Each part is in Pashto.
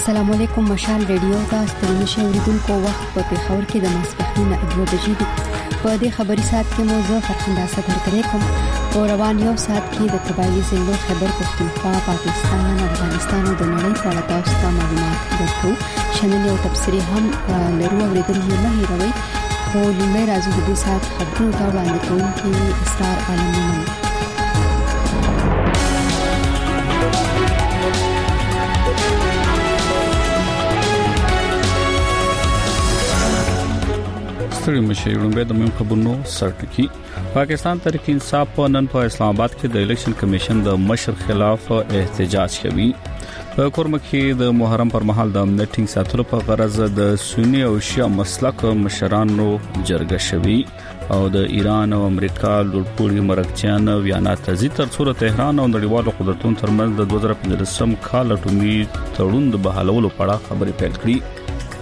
السلام علیکم مشال ریډیو ته ستړي شئ اوریدونکو وخت په پیښور کې د ماسپښین 2 بجې دي په دې خبري ساعت کې مو زه فرخنده صدر کړی کوم او روان یو ساعت کې د قبایلی زلو خبر پښتونخوا پاکستان افغانستان او د نړۍ په اړه تاسو ته معلومات درکو شامل یو تفسیری هم لرو اوریدل یې نه هیروي خو لومړی راځو د دې ساعت خبرونو ته وړاندې کوونکي اسرار عالمونه ستړي مشي لومړی د مهم خبرونو سرټکی پاکستان تحریک انصاف نن په اسلام آباد کې د الیکشن کمیشن د مشر خلاف احتجاج کوي په کورم کې د محرم پر مهال د امنیت ساتلو په غرض د سنی او شیعه مسلک مشرانو جرګه شوی او د ایران او امریکا لوړپوړي مرکچیان ویانا تزي تر څو تهران او نړیوالو قدرتونو ترمنځ د 2015 کال اټومي تړون د بحالولو په اړه خبرې پیل کړې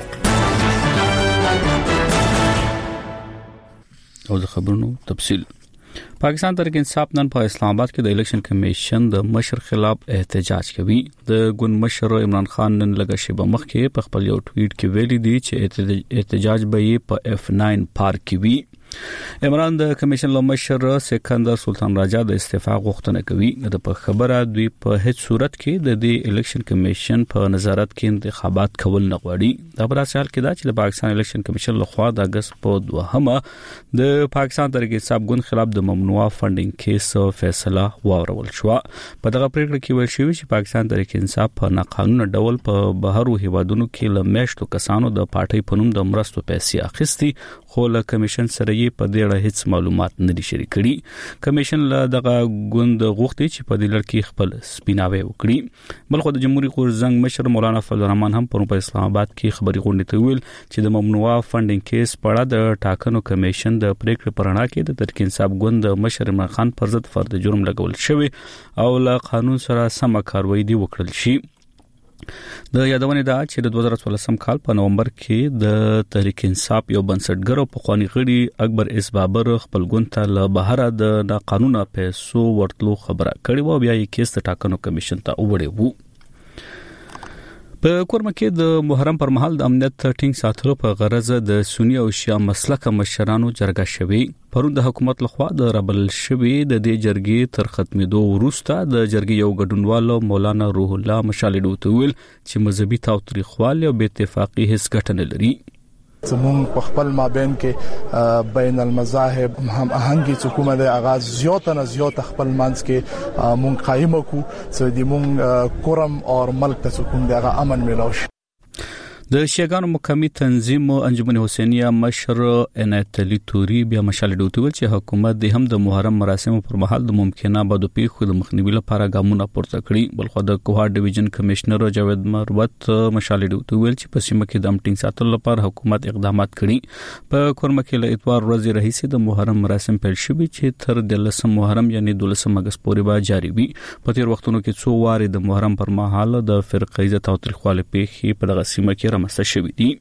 او د خبرونو تفصیل پاکستان تحریک انصاف نن په اسلام آباد کې د الیکشن کمیشن د مشر خلاف احتجاج کوي د ګوند مشر عمران خان نن لږه شیبه مخکې په خپل یو ټویټ کې ویلي دی چې احتجاج به په F9 پارک کې وي عمران د کمیشن مشر سکندر سلطان راجا د استعفا غوښتنه کوي د خبره دوی په هیڅ صورت کې د دې الیکشن کمیشن په نظارت کې انتخابات کول نه غواړي دا پر اساس کې دا چې د پاکستان الیکشن کمیشن لخوا د اگست په 2 د پاکستان تحریک انصاف ګوند خلاف د ممنوعه فندینګ کیس فیصله واورول شو په دغه پریکړه کې ویل شوی چې پاکستان تحریک انصاف په ناقانونه ډول په بهرو هیوادونو کې لمشتو کسانو د پارټي په نوم د مرستو پیسې اخیستي خو له کمیشن سره په دې اړه هیڅ معلومات نه دي شریک کړي کمیشن له دغه ګوند غوښتي چې په دې لړ کې خپل سپیناوي وکړي بلخو د جمهوریت غورځنګ مشر مولانا فضل الرحمن هم په اسلام آباد کې خبري غونډه ته ویل چې د ممنوعه فندینګ کیس په اړه د ټاکنو کمیشن د پریکړې پرنا کې د تحریک انصاف ګوند مشر عمران خان پر ضد فرد جرم لګول شوی او له قانون سره سم کاروایی دی وکړل شي د یادونه ده چې د 2014 کال په نومبر کې د تحریک انصاف یو بنسټګر او پخوانی غړي اکبر اس بابر خپل ګوند ته له بهر د قانونا پیسو ورتلو خبره کړې و بیا یې کیس د ټاکنو کمیشن ته وړي وو په کورم کې د محرم پر مهال د امنیت ټینګ ساتلو په غرض د سنی او شیعه مسلک مشرانو جرګه شوی پرون د حکومت لخوا د ربل شوی د دې جرګې تر ختمېدو وروسته د جرګې یو ګډونوال مولانا روح الله مشالډو ته ویل چې مذهبي تاوتریخوالي او بې اتفاقي هیڅ ګټه نه لري زمون په خپل مابین کې بین المذاهب هم اهنګي حکومت د آغاز زیات خپل منځ کې مونږ قائم کو چې د مونږ کورم او ملک ته حکومت د امن ملوش د شیعاګانو مقامی تنظیم انجمن حسینیه مشر عنایت علي توري بیا مشالډو ته ویل چې حکومت د هم د محرم مراسمو پر مهال د ممکنه بدو پیښو د مخنیوي لپاره ګامونه پورته کړي بلخو د کوهاټ ډیویژن کمشنر جاوید مروت مشالډو ته ویل چې په سیمه کې د امټینګ ساتلو لپاره حکومت اقدامات کړي په کورم کې له اتوار ورځې راهیسې د محرم مراسم پیل شوي چې تر 13 محرم یعنی 12 اگست پورې به جاری وي په تیر وختونو کې څو واره د محرم پر مهال د فرقه تاوتریخوالي پیښې په دغه سیمه کې شوی دی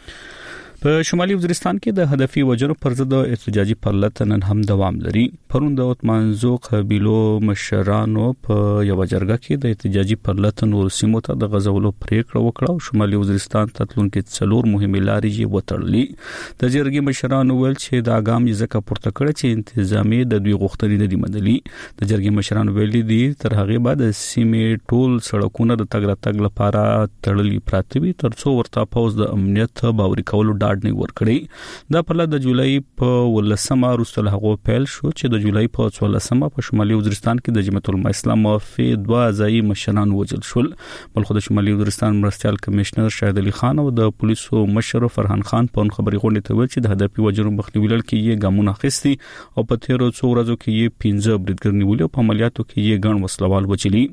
په شمالي وزیرستان کې د هدفي وجرو پر ضد احتجاجي پرلط نن هم دوام لري پرون د اوتمانزو قبيلو مشرانو په یو جرګه کې د احتجاجي پرلط نور سیمو ته د غزولو پریکړه وکړه او شمالي وزیرستان ته تلونکي څلور مهمه لارې یې وتړلې د جرګې مشرانو ول چې دا ګام یې ځکه پورته کړ چې انتظامی د دوی غوښتنې نه دي منلي د جرګې مشرانو ویلي دي تر هغه بعد سیمې ټول سړکونه د تګ راتګ لپاره تړلي پراته وي ترڅو ورته پوز د امنیت باوري کولو نه ورکړي دا په د جولای په 18 وروسته له پیل شو چې د جولای په 14 په شمالي وزیرستان کې د جمعیت العلماء اسلام په 2 ځای مشران وژل شول بلخو د شمالي وزیرستان مرستيال کمشنر شاهد علي خان او د پولیسو مشر فرحان خان په خبري غونډه ته ویل چې د هدفي وجرو مخنیوي لپاره کې یې ګامونه اخیستي او په تیر څو ورځو کې یې 15 بریدګر نیولې او په عملیاتو کې یې ګڼ وسلوال وچلی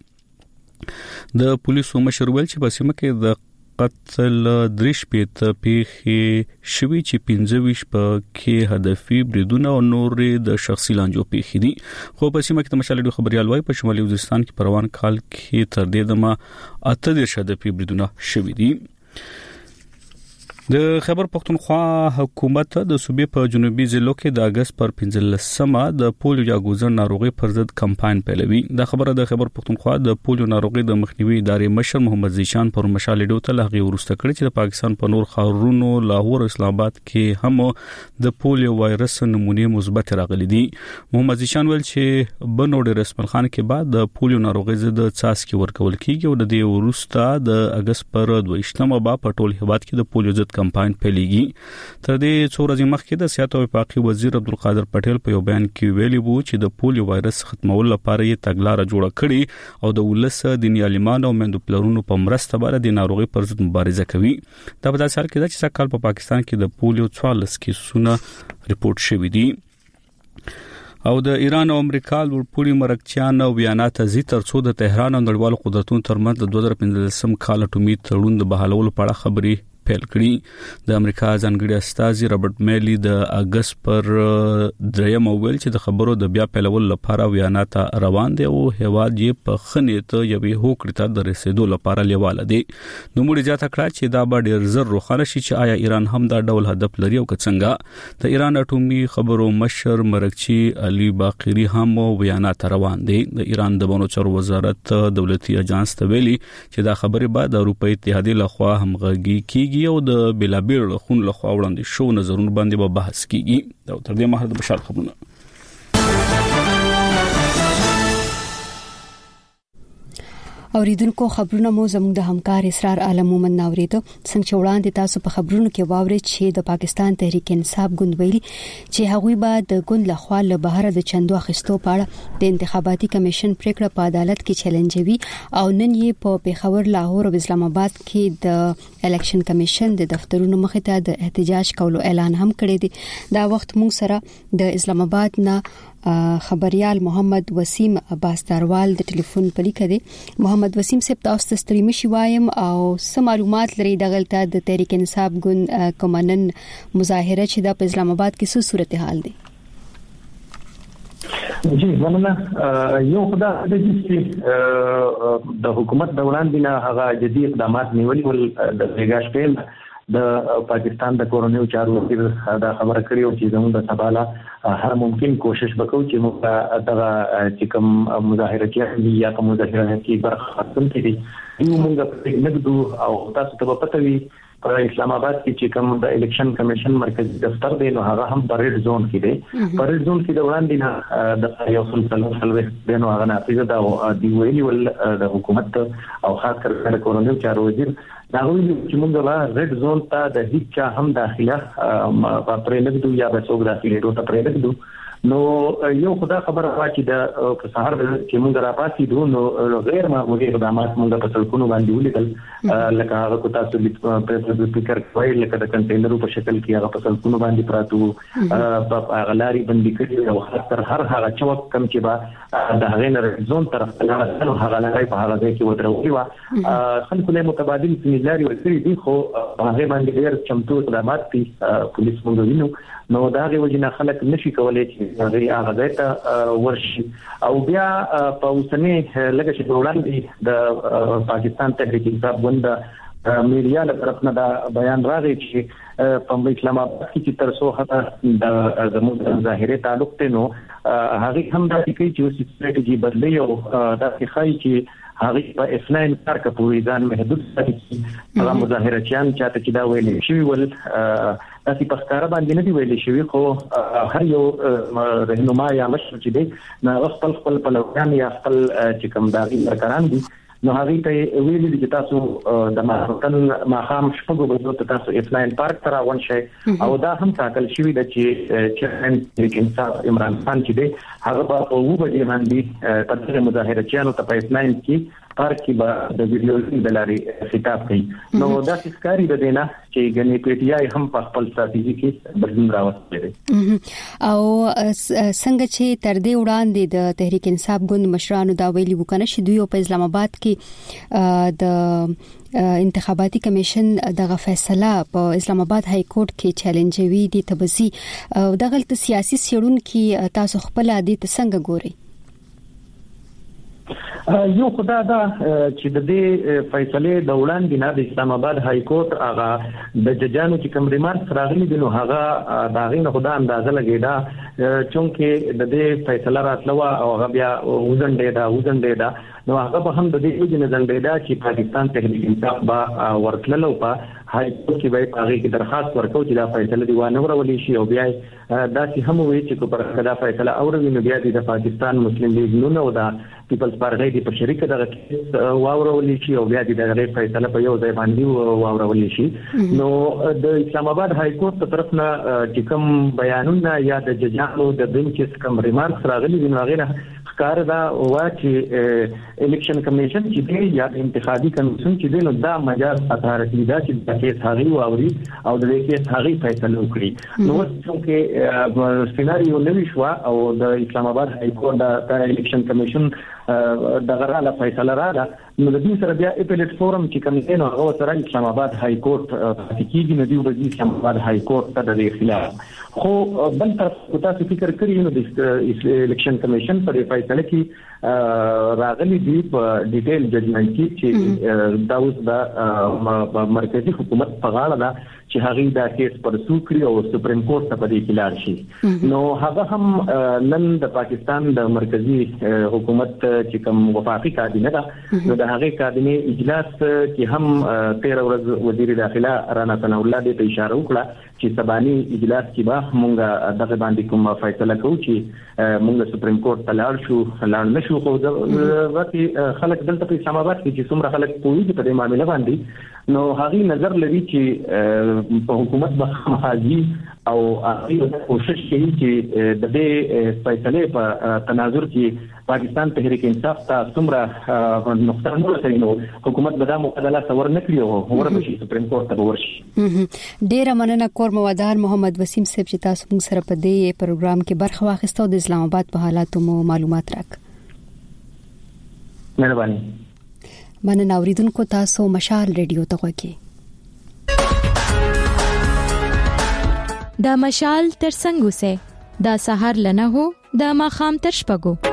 د پولیسو مشر ویل چې په سیمه کې د قتل درش په پیښې شوی چې 15 په کې هدفي بریدونه او نور د شخصي لانجو پیښې دي خو په سیمه کې د مشالډو خبريال وای په شمالي وزیرستان کې پروان کال کې تر دې دمه 8 هدفي بریدونه شوی دي د خیبر پختونخوا حکومت د صوبې په جنوبي ضلعو کې د اگست پر 15مه د پولیو یا ګوزن ناروغي پر ضد کمپاین پیلوي. د خبره د خیبر پختونخوا د پولیو ناروغي د مخنیوي ادارې مشر محمد زیشان پر مشال ډیو ته لغوي ورسته کړی چې د پاکستان په نور ښارونو لاهور او اسلام آباد کې هم د پولیو وایرس نمونه مثبت راغلي دي. محمد زیشان ویل چې بنوډ رسمل خان کې بعد د پولیو ناروغي ضد څاڅکي ورکول کیږي او د دې ورسته د اگست پر 22مه با په ټول هیواد کې د پولیو ضد کمپاین پیلېږي. تر دې څو ورځې مخکې د صحت او وفاقي وزیر عبدالقادر پټیل په یو بیان کې ویلي وو چې د پولیو وایرس ختمولو لپاره یې تګلارې جوړه کړې او د ولس دیني عالمانو او مندو پلرونو په مرسته باندې د ناروغي پر ضد مبارزه کوي. دا په داسې حال کې چې سکهال په پاکستان کې د پولیو 44 کیسونه ریپورت شوي دي. او د ایران او امریکا لوړپوړي مرکچیان او بیانات زی ترڅو د تهران او نړیوالو قدرتونو ترمنځ د 2015 کال اټومي تړون د بحالولو په اړه خبري پیل کړي. د امریکا ځانګړي استازي رابرټ میلی د اگست پر 3 ویل چې د خبرو د بیا پیلولو لپاره بیانات روان دي او هواد یې په خنیت یوې هوکړې ته د رسیدو لپاره لیواله دي. نو موږ اجازه کړه چې دا به ډیر زر روښانه شي چې آیا ایران هم دا ډول هدف لري او څنګه. د ایران اټومي خبرو مشر مرکچی علي باقری هم بیانات روان دي. د ایران د بانو چارو وزارت دولتي اجانس ته ویلي چې دا خبره بعد د اروپאי اتحادیې لخوا همغږي کیږي او د بلابل خون لخوا وړاندې شو نظرونه باندې به بحث کیږي. دا تر دې مهال د بشار خبرونه. اوریدونکو خبرونه مو زموږ د همکار اسرار عالم مومن ناوریدو څنګه چې وړاندې تاسو په خبرونو کې واورئ چې د پاکستان تحریک انصاف ګوند ویلي چې هغوی به د ګوند لخوا له بهر د چندو اخیستو په اړه د انتخاباتي کمیشن پریکړه په عدالت کې چیلنجوي او نن یې په پیښور، لاهور او اسلام آباد کې د الیکشن کمیشن د دفترونو مخې ته د احتجاج کولو اعلان هم کړی دی. دا وخت موږ سره د اسلام آباد نه خبريال محمد وسیم باستاروال د ټلیفون په لیکه دي. محمد وسیم صاحب تاسو ته ستړي مشي وایم او سم معلومات لري دغلته د تحریک انصاف ګوند کومنن مظاهره چې د اسلام آباد کې څه صورتحال دي؟ جی مننه. یو خدای د حکومت د وړاندې نه هغه جدي اقدامات نیولي ول د ریګاش پیل د پاکستان د کورونیو چارو وزیر دا خبره کړې او چې زموږ د سباله هر ممکن کوشش وکړو چې موږ دغه چې کوم مظاهراتي یا کوم مظاهراتي برخه خاصم کړي یو موږ نګدو او تاسو ته پته وي په اسلام آباد کې چې کوم د الیکشن کمیشن مرکزی دفتر دی نو هغه هم په ریډ زون کې دی. په ریډ زون کې د وړاندې نه د یو سلسله د نو هغه نافذ دا دی ویلي ول د حکومت او خاص کر د کورونیو چارو وزیر دا ویلي چې موږ لا ریډ زون ته د هیڅ هم داخله پرې نګدو یا به څوک داخلي ډوټه پرې نګدو. نو یو خدای خبره واچي د په سهار کې موږ را پاتې دو نو غیر معمولي اقدامات موږ په سړکونو باندې ولیدل لکه هغه کو تاسو په سپیکر کوي لکه د کنټینرو په شکل کې هغه په سړکونو باندې پراتو په غلاري باندې کړي او خاص هر هغه چوک کم چې با د هغه نه زون طرف ته هغه لاري په هغه ځای کې ودرولي و خلکو له متبادل سیميلاري ورسري دي خو هغه باندې ډېر چمتو اقدامات دي پولیس موږ وینو. نو دا غي وجنه خلک نشي کولای چې هغه ځای ته ورشي او بیا په اوسنۍ لګه چې وړاندې د پاکستان تحریک انصاف ګوند میډیا له طرف نه دا بیان راغی چې په اسلام آباد کې تر څو حتی د زموږ ظاهري تعلق ته نو هغه هم دا کوي چې سټریټجی بدلی او دا ښایي چې هغه په اسلام کار کوي ځان محدود ساتي. هغه مظاهرچیان چاته چې دا ویلي شوی ول تاسو په ښکارا باندې نه دی ویلي شوی خو هر یو رهنما یا مشر چې دی نو خپل پلویان یا خپل چې کوم داغي کاران دي نو هغه ته ویلي چې تاسو د ماخن ماخام شپږو بجو تاسو اسلام پارک تر روان شئ او دا هم تاکل شوی د چې تحریک انصاف عمران خان چې دی هغه په وو بجې باندې په دغه مظاهرچیانو ته په اسلام کې پارک کې به د ویډیو د لاري خطاب کوي. نو دا ښکاری د دینا چې غني پیټیای هم په خپل استراتیژي کې بدلون راوستي دي او څنګه چې تر دې وړاندې د تحریک انصاف ګوند مشرانو دا ویلي وکنه چې دوی په اسلام آباد کې د انتخاباتي کمیشن دغه فیصله په اسلام آباد های کورټ کې چیلنجوي دي تبسي دغه سیاسي سیړون کې تاسو خپل عادت څنګه ګورئ؟ یو خدای دا چې د دې فیصله د وړاندې نه د اسلام آباد های کورټ هغه د ججانو چې کوم ریمارک راغلي دي نو هغه دا غینه خدای اندازه لګیدا چونکه د دې فیصله راتلوه او هغه بیا وزنډې دا نو هغه به هم د دې وجنه زنډېدا چې پاکستان تحریک انصاف با ورتللو په های کورټ کې به هغه کې درخواست ورکړو چې دا فیصله دی وانه ورولې شي او بیا دا چې هم وایي چې په کدا فیصله اوري نو بیا د پاکستان مسلم لیگ نو دا پیپلز پارټي د شریک دغه واورولې شي او بیا د فیصله په یو ځای باندې واورولې شي نو د اسلام آباد های کورټ په طرف نه چې کوم بیانونه یا د ججانو د دین چې کوم ریمارکس راغلي دي نو هغه کار دا وا چې الیکشن کمیشن چې دی یا انتخابي کمیشن چې دی نو دا مجاز اتارټي دا چې د کیس هغه واوري او د کیس هغه فیصله وکړي نو چې سيناريو نوي شو او د اسلام آباد های کورټ د الیکشن کمیشن د غراله فیصله راغله نو د دې سره بیا اپیلیټ فورم چې کوم دی نو هغه سره اسلام آباد های کورټ حقيقي ندی د اسلام آباد های کورټ ته د خلاف خو بل طرف تاسو فکر کړئ نو د الیکشن کمیشن پر فیصله کې راغلي دی په ډیټیل ججمنټ کې چې دا اوس د مرکزی حکومت په غاړه ده چې هغه دا کیس پرسو کړی او سپریم کورټ ته پدې کې لاړ شي نو هغه هم نن د پاکستان د مرکزی حکومت چې کوم وفاقي کابینه ده نو د هغه کابینه اجلاس کې هم 13 ورځ وزیر داخله رانا ثنا الله دې ته اشاره وکړه چې سباني اجلاس کې به مونږ دغه باندې کوم فیصله کوو چې مونږ سپریم کورټ ته لاړ نشو خو د خلک دلته په اسلام آباد کې چې څومره خلک پوهیږي په دې معاملې باندې نو هغه نظر لري چې په حکومت به مخالفي او هغه کوشش کوي چې د دې فیصله په تناظر کې پاکستان تحریک انصاف ته څومره نقصان ورسوي نو حکومت به دا مقابله څور نه کړی او ورته سپریم کورټ ته ورشي ډیر مننه کور موادار محمد وسیم صاحب چې تاسو موږ سره په دې پروګرام کې برخه واخیسته او د اسلام آباد په حالاتو مو معلومات راک مهرباني مننه اوریدونکو تاسو مشال ریډیو ته غوږی دا مشال تر څنګه سه دا سحر لنه هو دا ماخام تر شپګو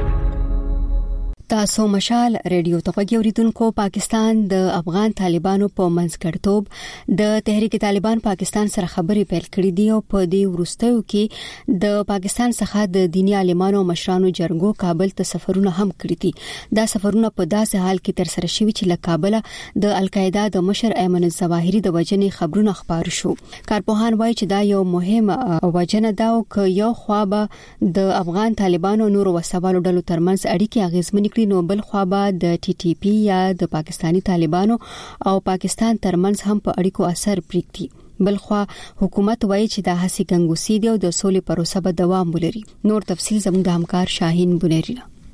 تاسو مشال ریډیو ته غوږی اوریدونکو پاکستان د افغان طالبانو په منځګړتوب د تحریک طالبان پاکستان سره خبرې پیل کړې دي او په دې وروستیو کې د پاکستان څخه د دینی عالمانو مشرانو جرګو کابل ته سفرونه هم کړی دي دا سفرونه په داسې حال کې تر سره شوي چې له کابل د القاعده د مشر ایمن الظواهری د وجنې خبرونه خبر شو کارپوهان وایي چې دا یو مهم وجنه دا او ک یو خوابه د افغان طالبانو نور وسوالو ډلو ترمنځ اړیکې اغیزمنې نو بل خوا به د ټي ټي پی یا د پاکستانی طالبانو او پاکستان ترمنځ هم په اړیکو اثر پرېږدي بل خوا حکومت وایي چې د هڅې ګنګوسي دی او د سولې پروسه به دوام ولري نور تفصیل زموږ د همکار شاهین بنيري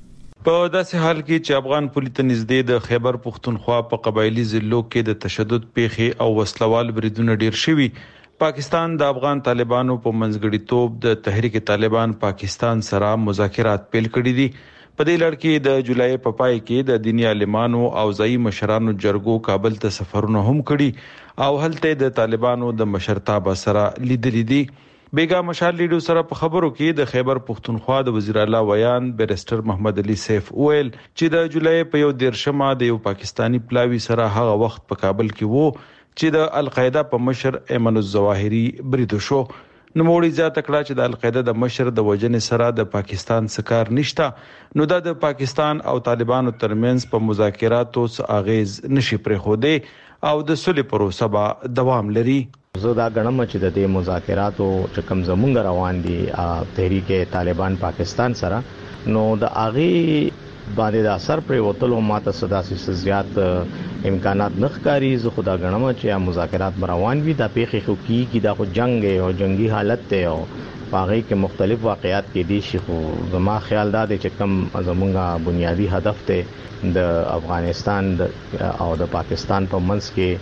په داسې حال کې چې افغان پولیس نږدې د خیبر پختونخوا په قبایلی ضلعو کې د تشدد پیښې او وسلوال بریدونه ډیر شوي پاکستان د افغان طالبانو په منځګړیتوب د تحریک طالبان پاکستان سره مذاکرات پیل کړي دي په دې لړ کې د جولای په پای کې د دینی عالمانو او ځای مشرانو جرګو کابل ته سفرونه هم کړي او هلته د طالبانو د مشرتابه سره لیدلې دي بیگا مشال لیډو سره په خبرو کې د خیبر پختونخوا د وزیر اعلی ویان بیرستر محمد علي سیف اویل چې د جولای په یو 13 د یو پاکستانی پلاوی سره هغه وخت په کابل کې وو چې د القاعده په مشر ایمن الظواهری بریدو شو نوموړي زیاته کړه چې د القاعده د مشر د وجنې سره د پاکستان سکار نشته نو د پاکستان او طالبانو ترمنځ په مذاکراتو اغیز نشي پرېخوده او د صلح پروسه به دوام لري زه دا غنم چې د دې مذاکراتو چې کوم زمونږ روان دي تحریک طالبان پاکستان سره نو د اغي باندې د اثر پر وتلو ماته صداسي زیات امکانات نخکاری زه خدا غنم چې مذاکرات روان وي د پیښې خو کی دا خو جنگ او جنگي حالت ته او باغی کې مختلف واقعیات کې دي چې زما خیال دا دی چې کوم زمونږه بنیادی هدف ته د افغانستان او د پاکستان په منځ کې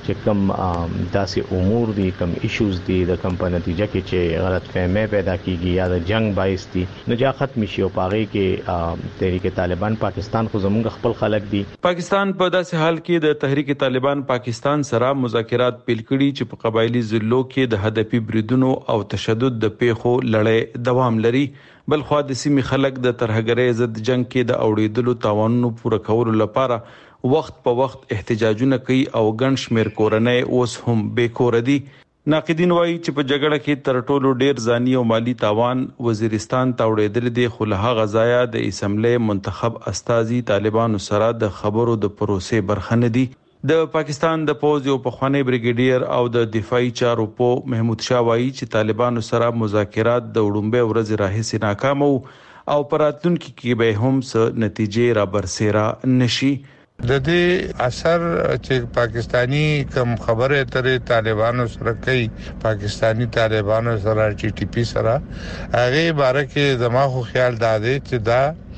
چې کوم داسې امور دي کوم ایشوز دي د کوم په نتیجه کې چې غلط فهمي پیدا کیږي یا د جنگ باعث دي نو جا ختم شي او پاره کې تحریک طالبان پاکستان خو زموږ خپل خلک دي. پاکستان په داسې حال کې د تحریک طالبان پاکستان سره مذاکرات پیل کړي چې په قبایلی ضلعو کې د هدفي بریدونو او تشدد د پیښو لړۍ دوام لري. بل خو د سیمې خلک د ترهګرۍ ضد جنگ کې د اوړېدلو تاوانونو پوره کولو لپاره وخت په وخت احتجاجونه کوي او ګڼ شمېر کورنۍ اوس هم بې کوره دي. ناقدین وایي چې په جګړه کې تر ټولو ډیر ځاني او مالی تاوان وزیرستان ته اوړېدل دي، خو له هغه ځایه د اسمبلی منتخب استازي طالبانو سره د خبرو د پروسې برخه نه دي. د پاکستان د پوز یو پخوانی بریګیډیر او د دفاعي چارو په محمود شاه وایي چې طالبانو سره مذاکرات د وړومبه ورځ راهیسې ناکام او پراتلونکو کې به هم څه نتیجې را برسېره نشي. د دې اثر چې پاکستانی کم خبره ترې طالبانو سره کوي، پاکستانی طالبانو سره ټي ټي پی سره هغه باره کې زما خو خیال دا دی چې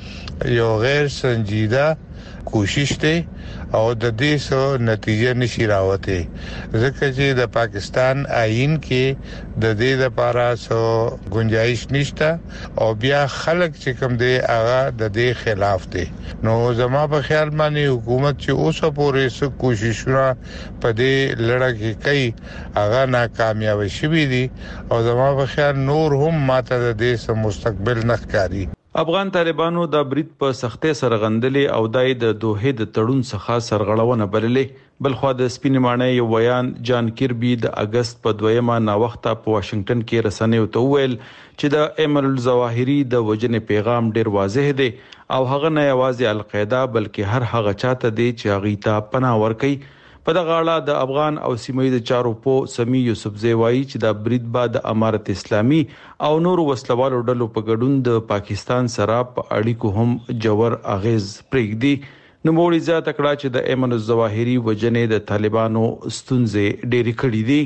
دا یو غیر سنجیده کوشش دی او د دې سو نتیجه نشي راوته، ځکه چې د پاکستان آئین کې د دې لپاره سو گنجائش نشته او بیا خلک چې کوم دی هغه د دې خلاف دی. نو زما په خیال باندې حکومت چې اوسه پورې سو کوششونه په دې لړ کې کوي هغه ناکامیاب شوي دي او زما په خیال نور هم ماته د دې سو مستقبل نه ښکاري. افغان طالبانو د برید په سختۍ سره غندلې او دای د دوه د تړون څخه سرغړونه بللې. بلخو د سپینمانه یو بیان جان کیربي د اگست په 2مه نا وخته په واشنگټن کې رسنیو ته ویل چې د ایمن الظواهری د وجنې پیغام ډیر واضح دی او هغه نه یوازې القاعده بلکې هر هغه چاته دی چې هغه ته پناه ورکړي. په دغه اړه د افغان او سیمه د چارو په سمي یوسفزی وایي چې د برید بعد امارت اسلامي او نور وسلوالو ډلو په ګډون د پاکستان سره په اړیکو هم جوړ اغیز پرېږدي. نو موري ذات کړه چې د ایمن الظواهری وجنې د طالبانو ستونزې ډېری کړې دي.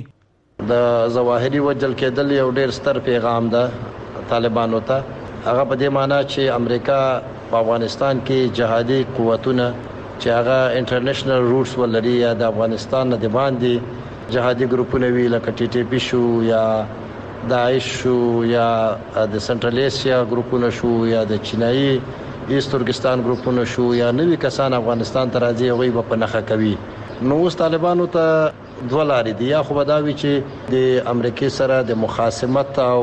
د ظواهری وجل کېدل یو ډېر ستر پیغام ده طالبانو ته، هغه په دې معنی چې امریکا په افغانستان کې جهادي قوتونه چې هغه انټرنیشنل روټس ولري یا د افغانستان نه دی باندې جهادي ګروپونه وی لکه ټي ټي پی شو یا داعش شو یا د سنټرل ایشیا ګروپونه شو یا د چینایي ایست ترکستان ګروپونه شو یا نوې کسان افغانستان ته راځي هغه په نخښه کوي. نو اوس طالبانو ته دوه لارې دي، یا خو بداوي چې د امریکای سره د مخاصمت او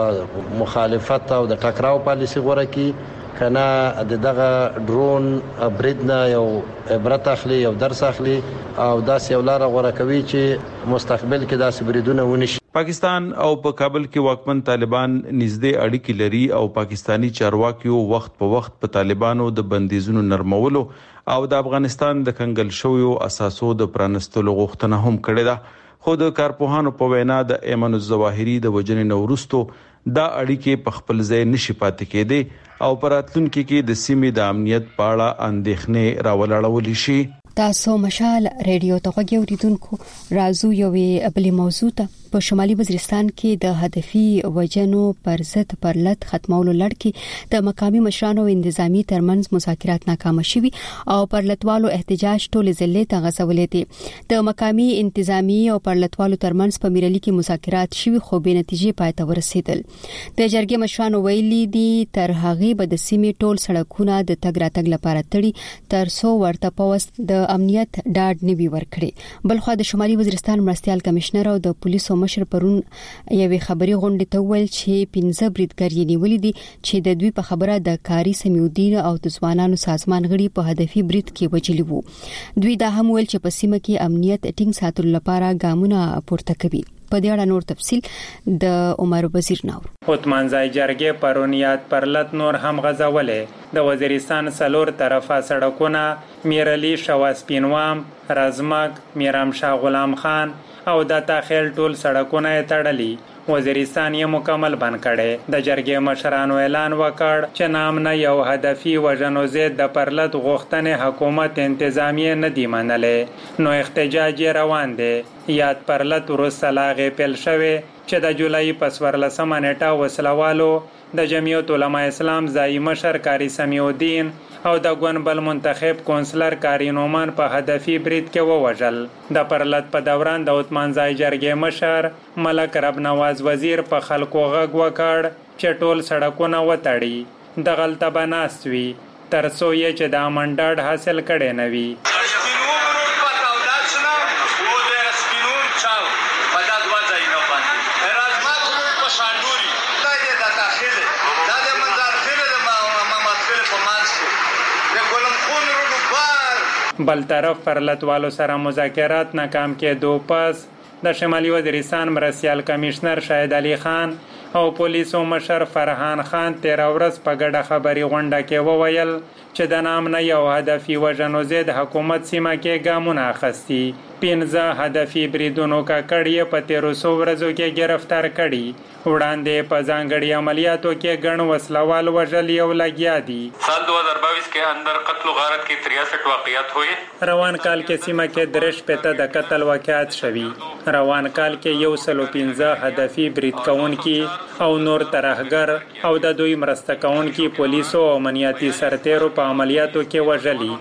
مخالفت او د ټکراو پالیسي غوړه کی کنه دغه ډرون بریدنا یو عبرت اخلي یو درس اخلي او داسې ولاره غوړه کوي چې مستقبل کې داسې بریدونه ونشي. پاکستان او په کابل کې واکمن طالبان نږدې اړیکې لري او پاکستانی چارواکیو وخت په وخت په طالبانو د بندیزونو نرمولو او د افغانستان د کنګل شویو اساسو د پرانستلو غوښتنه هم کړې ده. خو د کارپوهانو په وینا د ایمن الظواهری د وجنې نورستو دا اړیکې په خپل ځای نشي پاتې کېدي او پراتلونکو کې د سیمې د امنیت په اړه اندېښنې راولړول شي. تاسو مشال ریډیو ته غوږی اوریدونکو رازو یوې بلې موضوع ته په شمالي وزیرستان کې د هدفي وجنو پر ضد پرلط ختمولو لړ کې د مقامي مشرانو او انتظامی ترمنځ مذاکرات ناکام شوي او پرلطوالو احتجاج ټول ضلع ته غځولې دي. د مقامي انتظامی او پرلطوالو ترمنځ په میرالي کې مذاکرات شوي خو به نتیجې پای ته ورسېدل. د جرګې مشرانو ویلي دي تر هغه به د سیمې ټول سړکونه د تګ راتګ لپاره تړي تر څو ورته پوسټ د امنیت ډاډ نوي ورکړي. بلخو د شمالي وزیرستان مرستيال کمشنر او د پولیسو مشر پرون یوې خبري غونډې ته ویل چې 15 بریدګر یې نیولې دي چې د دوی په خبره د کاری سمیودین او د ځوانانو سازمان غړي په هدفي برید کې وجلي وو. دوی دا هم ویل چې په سیمه کې امنیت ټینګ ساتلو لپاره ګامونه پورته کوي. په دې اړه نور تفصیل د عمر وزیر نور. اوتمانځای جرګې پرونیات پرلط نور هم غزولې د وزیرستان سلور طرفه سړکونه میرلی شواسپینوام رازمک میرامشاه غلام خان او د تاخیل ټول سړکونه تړلي. وزیرستان یې مکمل بند کړي. د جرګې مشرانو اعلان وکړ چې نامنه یو هدفي وژنو ضد د پرلط غوښتنې حکومت انتظامیه نه دی منلې. نو احتجاج روان دی. یاد پرلط وروسته لاغې پیل شوې چې د جولای په 14مه نیټه وسلوالو د جمعیت علماء اسلام ځایي مشر قاری سمیع الدین او د ګونبل منتخب کونسلر کارینومان په هدفي برید کې ووژل. د پرلط په دوران د عثمان زای جرګې مشر ملک رب نواز وزیر په خلکو غږ وکړ چې ټول سړکونه وتړي، د غلطه بناست وي تر څو یې چې د امن ډاډ حاصل کړي نه وي. بل طرف پرلط والو سره مذاکرات ناکام کېدو پس د شمالي وزیرستان مرستیال کمشنر شاهد علي خان او پولیسو مشر فرحان خان 13 ورځ په ګډه خبري غونډه کې وویل چې د نامنۍ او هدفي وژنو ضد حکومت سیمه کې ګامونه اخیستي. 15 هدفي بریدونو ککړې په 1300 ورځو کې گرفتار کړي. وړاندې په ځانګړي عملیاتو کې ګڼ وسلوال وژل یو لګیا دي. سال 2022 के अंदर कत्ल و غارت की 63 वाक़यात हुए. روان کال کې سیمه کې درش پته د قتل واقعات شوي. روان کال کې 115 هدفي برید کوونکي او نور ترهګر او د دوی مرسته کوونکي پولیسو او امنیتي سرتیرو په عملیاتو کې وژلي.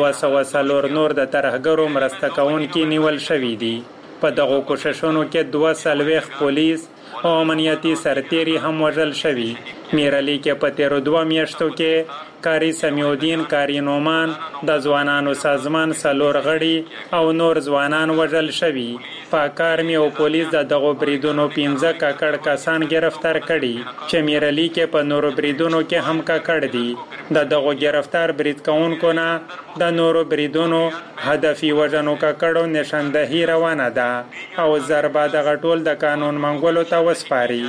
204 نور د ترهګرو مرسته کوونکي نیول شوي دي. په دغه کوششونو کې 240 پولیس او امنیتي سرتیري هم وژل شوي. میرعلی کې په 13 میاشتو کې کاری سمیودین کاری نومان د ځوانانو سازمان سلور غړي او نور ځوانان وژل شوي. پاکارمی او پولیس د دغه بریدونو 15 ککړ کسان گرفتار کړي چې میرعلی کې په نورو بریدونو کې هم ککړ دي. د دغه گرفتار برید کوونکو نه د نورو بریدونو هدفي وژنو ککړو نشاندهي روانه ده او ضربه د غټول د قانون منګولو ته وسپاري.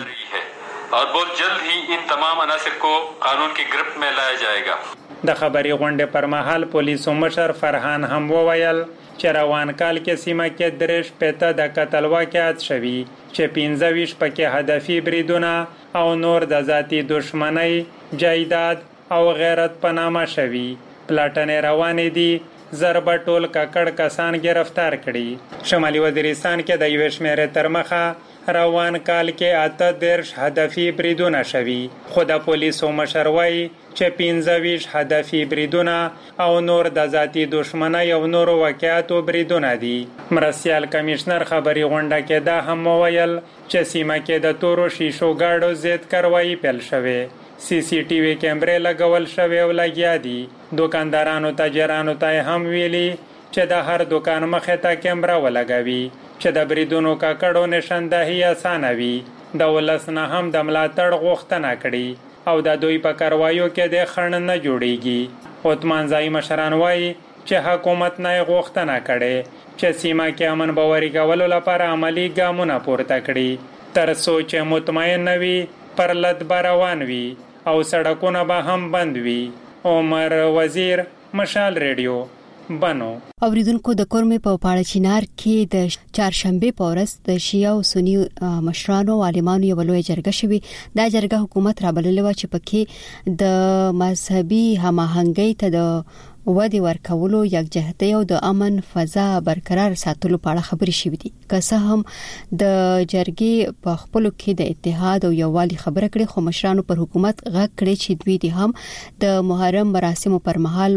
और बहुत जल्द ही इन तमाम अनासिर को कानून की गिरफ्त में लाया जाएगा. د خبري غونډې پر مهال پولیسو مشر فرحان هم وویل چې روان کال کې سیمه کې درش پته د قتل واقعات شوي چې 15 پکې هدفي بریدونه او نور د ذاتی دشمنی جایداد او غیرت په نامه شوي. پلاټنې روانې دي. ضربه ټول ککړ کسان گرفتار کړي. شمالي وزیرستان کې د یو شمېر تر مخه روان کال کې 18 هدفي بریدونه شوي. خو د پولیسو مشر وایي چې 15 هدفي بریدونه او نور د ذاتی دشمنی او نور واقعاتو بریدونه دي. مرستیال کمشنر خبري غونډه کې دا هم وویل چې سیمه کې د تورو شیشو گاډو ضد کاروایی پیل شوه. CCTV کیمرې لګول شوی او لګیا دي. دکاندارانو تاجرانو ته هم ویلي چې د هر دکان مخه ته کیمرا ولګوي چې د بریدونو ککړو نشاندهي اسانه وي. د ولس نه هم د ملاتړ غوښتنه کړي او د دوی په کاروایو کې د خړن نه جوړیږي. عثمان زای مشران وایي چې حکومت نه غوښتنه کړي چې سیمه کې امن باوري کولو لپاره عملی ګامونه پورته کړي تر څو چې مطمئن وي پرلط روان وي او سړکونه به هم بند وي. عمر وزیر، مشال ریډیو، بنو. اوریدونکو د کورمې په پاړه چینار کې د چهارشنبه په ورځ د شیعه او سنی مشرانو او عالمانو یو لوی جرګه شوه. دا جرګه حکومت را بللې و چې پکې د مذهبي هماهنګۍ ته د ودی ورکولو یکجهتۍ او د امن فضا برقرار ساتلو په اړه خبرې شوې دي. که څه هم د جرګې په خپل کې د اتحاد او یووالي خبره کړې، خو مشرانو پر حکومت غږ کړی چې دوی دې هم د محرم مراسمو پر مهال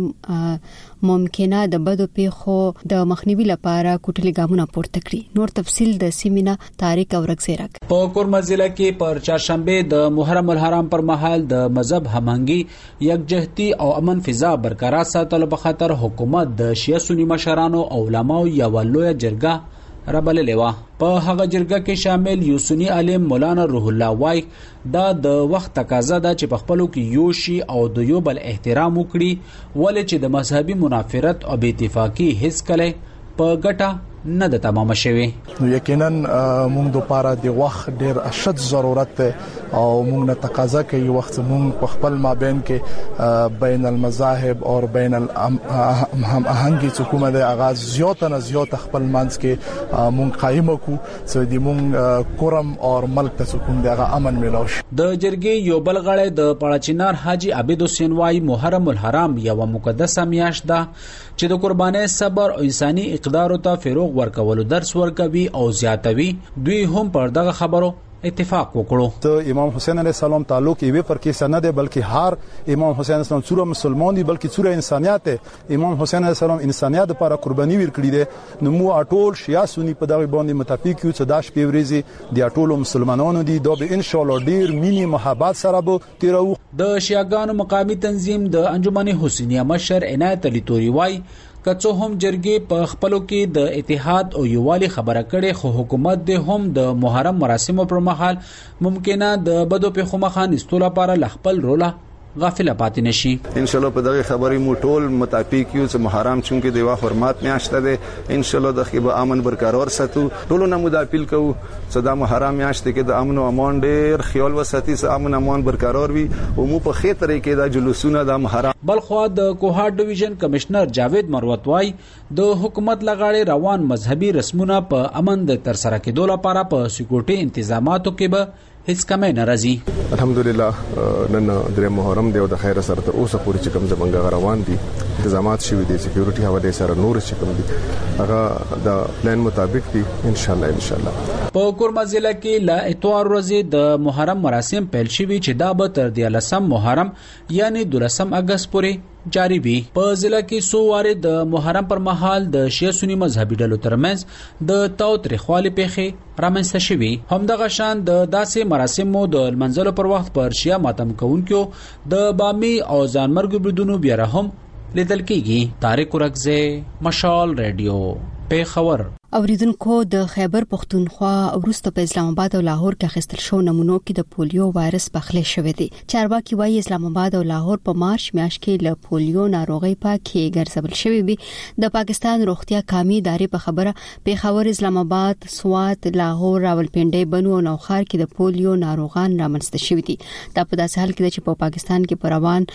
ممکنه د بدو پیښو د مخنیوي لپاره کوټلي ګامونه پورته کړي. نور تفصیل د سیمینه تاریخ او رګزیرک په کورما ضلع کې پر چهارشنبه د محرم الحرام پر مهال د مذهب همغږي یکجهتۍ او امن فضا برقرار ساتلو په خاطر حکومت د شیعه سنی مشرانو او علماو یو لوی جرګه را بللې و. په هغه جرګه کې شامل یو سنی عالم مولانا روح الله وای دا د وخت تقاضا ده چې په خپلو کې یو شي او د یو بل احترام وکړي، ولې چې د مذهبي منافرت او بې اتفاقی هیڅ کله په ګټه نه ده تمام شوی. نو یقینا موږ د پاره د وخت ډیر اشد ضرورت ده او موږ نه تقاضا کوي وخت موږ په خپل مابین کې بین المذاهب او بین هم اهنګي حکومت د آغاز زیاتنه زیات خپل منځ کې موږ قائم کو چې د موږ کورم او ملک ته حکومت دغه امن ملوش. د جرګې یو بل غړی د پاړچینار حاجی عبید حسین وای محرم الحرام یو مقدسه میاشت ده چې د قربانۍ صبر او انساني اقدار ته فروغ ورکولو درس ورکوي او زیاتوي. دوی هم پر دغه خبرو اتفاق وکړو. ته امام حسین علیه السلام تعلق یې پر کې سند بلکې هر امام حسین السلام څوره مسلمان دي بلکې څوره انسانيت امام حسین علیه السلام انسانيت لپاره قرباني ورکړي دي. نو مو اټول شیا سنی په دغه باندې متفق یو چې داش پیوريزي د اټول مسلمانانو دي دا به ان شاء الله ډیر مینی محبت سره به تیرو. د شیعاګانو مقامی تنظیم د انجمن حسینیه مشر عنایت علي توري وای کڅو هم جرګې په خپلو کې د اتحاد او یووالي خبره کړي خو حکومت د هم د محرم مراسمو پر مهال ممکنه د بدو په خمخان استوله لپاره لخپل روله غافل پاتې نشي. ان شاء الله په دغه خبرې مو ټول متفق یو چې محرم چونکه د وا حرمت میاشته ده ان شاء الله د خبره امن برقرار ساتو. ټول نه مو د اپیل کوو چې د محرم میاشته کې د امن او امان ډیر خیال وساتي چې امن امان برقرار وي او مو په خې طریقې د جلوسونه د محرم. بلخو د کوهاټ ډیویژن کمشنر جاوید مروت وای د حکومت لغاړي روان مذهبي رسمونه په امن د تر سره کېدو لپاره په سکیورټي تنظیماتو کې به هیڅ کمی ناراضي. الحمدلله نن درې محرم دی او د خیر سره تر اوسه پورې چې کوم زمونږ روان دي انتظامات شوي دي سکیورټي حواله سره نور چې کوم دي هغه د پلان مطابق دي ان شاء الله. په کورما ضلع کې لا اتوار ورځې د محرم مراسم پیل شوي چې دا به تر 13 محرم یعنی 12 اگست پورې جاری وي. په ضلع کې سو واره د محرم پر مهال د شیعه سنی مذهبي ډلو ترمنځ د تاوتریخوالي پیښې رامنځته شوي. همدغه شان د داسې مراسمو د منځلو پر وخت پر شیعه ماتم کوونکو د بامي او ځانمرګ بریدونو بیا هم لیدل کیږي. طارق ورکزه مشال رادیو پیښور. اوریدونکو د خیبر پختونخوا ورسته په اسلام آباد او لاهور کې اخیستل شو نمونو کې د پولیو وایرس پخلې شوې دي. چارواکي وايي اسلام آباد او لاهور په مارچ میاشت کې له پولیو ناروغي پاکي ګرځول شوې وي. د پاکستان روغتیا قومي ادارې په خبره پیښور اسلام آباد سوات لاهور راولپنډي بنو او نوخار کې د پولیو ناروغان رامنځته شوې دي. دا په داسې حال کې چې په پاکستان کې په روان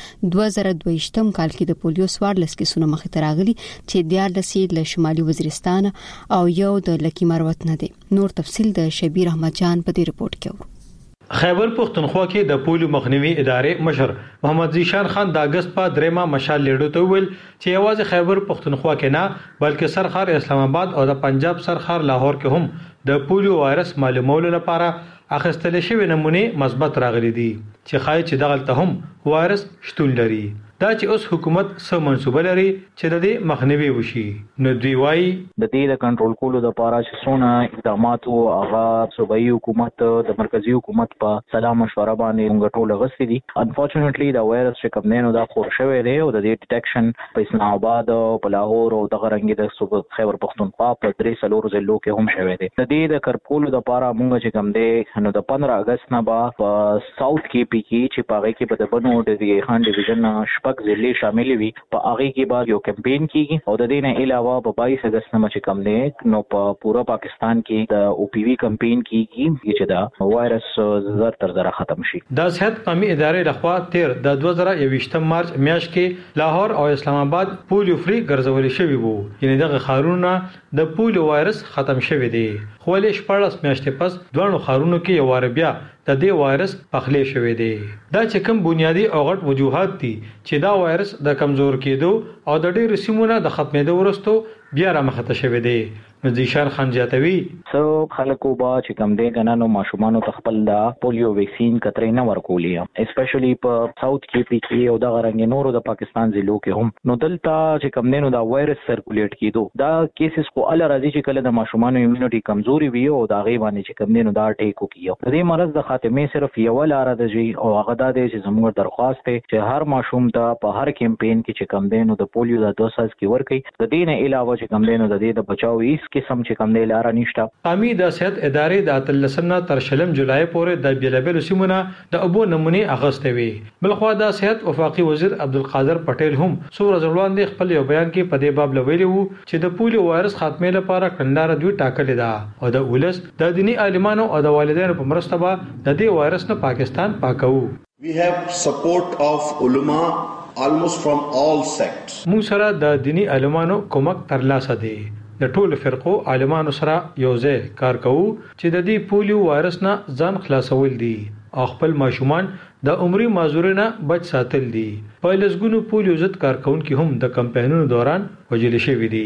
2022م کال کې د پولیو 14 کیسونه مخې ته راغلي چې 14 له شمالي وزیرستان او یو د لکی مروت نه دي. نور تفصیل د شبیر احمد جان په دې رپورت کې ورو. خیبر پختونخوا کې د پولیو مخنیوي ادارې مشر محمد زیشان خان د اگست په 3 مشال لیډو ته ویل چې یوازې خیبر پختونخوا کې نه بلکې سرخار اسلام آباد او د پنجاب سرخار لاهور کې هم د پولیو وایرس معلومولو لپاره اخیستل شوی نمونه مثبت راغلي دي چې خای چې دغلته هم وایرس شتون لري. دا چې اوس حکومت سم منسوبه لري چې د دې مخنیوي وشي. نو دوی وايي د دې د کنټرول کولو لپاره چې څونه اقدامات او هغه صوبایي حکومت د مرکزی حکومت په سلام مشوره باندې موږ ټول غوښتي دي. انفورچونټلی دا وایرس چې کوم نه دا خور شوی دی او د دې ډیټیکشن په اسلام آباد او په لاهور او د غرنګي د صوبه خیبر پختونخوا په 3 ضلعو کې هم شوی دی. د دې د کنټرول لپاره موږ چې کوم دی نو د 15 اگست نه با په ساوث کې پی کې چې پاره کې په بنو د خان ډیویژن ضلع شامل وي په هغه کې بعد یو کمپاین کیږي او د دې نه علاوه په 22 اگست نه چې کوم دی نو په پورا پاکستان کې د او پی وی کمپاین کیږي چې دا وایرس زر تر زره ختم شي. د صحت قومي ادارې لخوا تیر د 2021 مارچ میاشت کې لاهور او اسلام آباد پولیو فری ګرځول شوی وو. یعنی دغه خارونه د پولیو وایرس ختم شوی دی. خو له 14 میاشتې پس دوه خارونو کې یو وار بیا د دې وایرس پخلې شوې دي. دا چې کوم بنیادی او غټ وجوهات دي چې دا وایرس د کمزور کېدو او د ډېر سیمونو د ختمېدو وروسته بیا را مخته شوې دي. نذیشان خان جاتوی سو خلکو با چې کم دی کنانو ماشومان ته خپل د پولیو ویکسین کترې نه ورکولې اسپیشلی په ساوث کې پی کې او د غرنګ نورو د پاکستان ضلعو کې هم نو دلته چې کم نه نو دا وایرس سرکولیټ کیدو دا کیسز کو ال راځي چې کله د ماشومان ایمونټي کمزوري وي او دا غي باندې چې کم نه نو دا ټیکو کیو د دې مرض د خاتمه صرف یو لار ده چې او هغه د دې چې زموږ درخواست ته چې هر ماشوم ته په هر کمپاین کې چې کم دی نو د پولیو د 2 ساز کې ورکي د دې نه علاوه چې کم دی نو د دې د بچاو هیڅ قسم چې کم دی لار نشته. قومي د صحت ادارې د اتلسمه تر شلم جولای پورې د بیلابل سیمونه د ابو نمونه اغستې وي. بلخو د صحت وفاقي وزیر عبدالقادر پټیل هم سور ځوړاندې خپل یو بیان کې په دې باب لویلی وو چې د پولیو وایرس خاتمه لپاره کنداره دوی ټاکلې ده او د ولس د دینی عالمانو او د والدینو په مرسته به د دې وایرس نه پاکستان پاکو. We have support of ulama almost from all sects. مو سره د دینی عالمانو کومک ترلاسه دی. د ټولو فرقو عالمانو سره یوځای کار کوو چې د دې پولیو وایرس نه ځان خلاصول دي او خپل ماشومان د عمري معذورینه بچ ساتل دي. په لږګونو پولیو ضد کارکونکو هم د کمپاینونو دوران وجل شوی دي.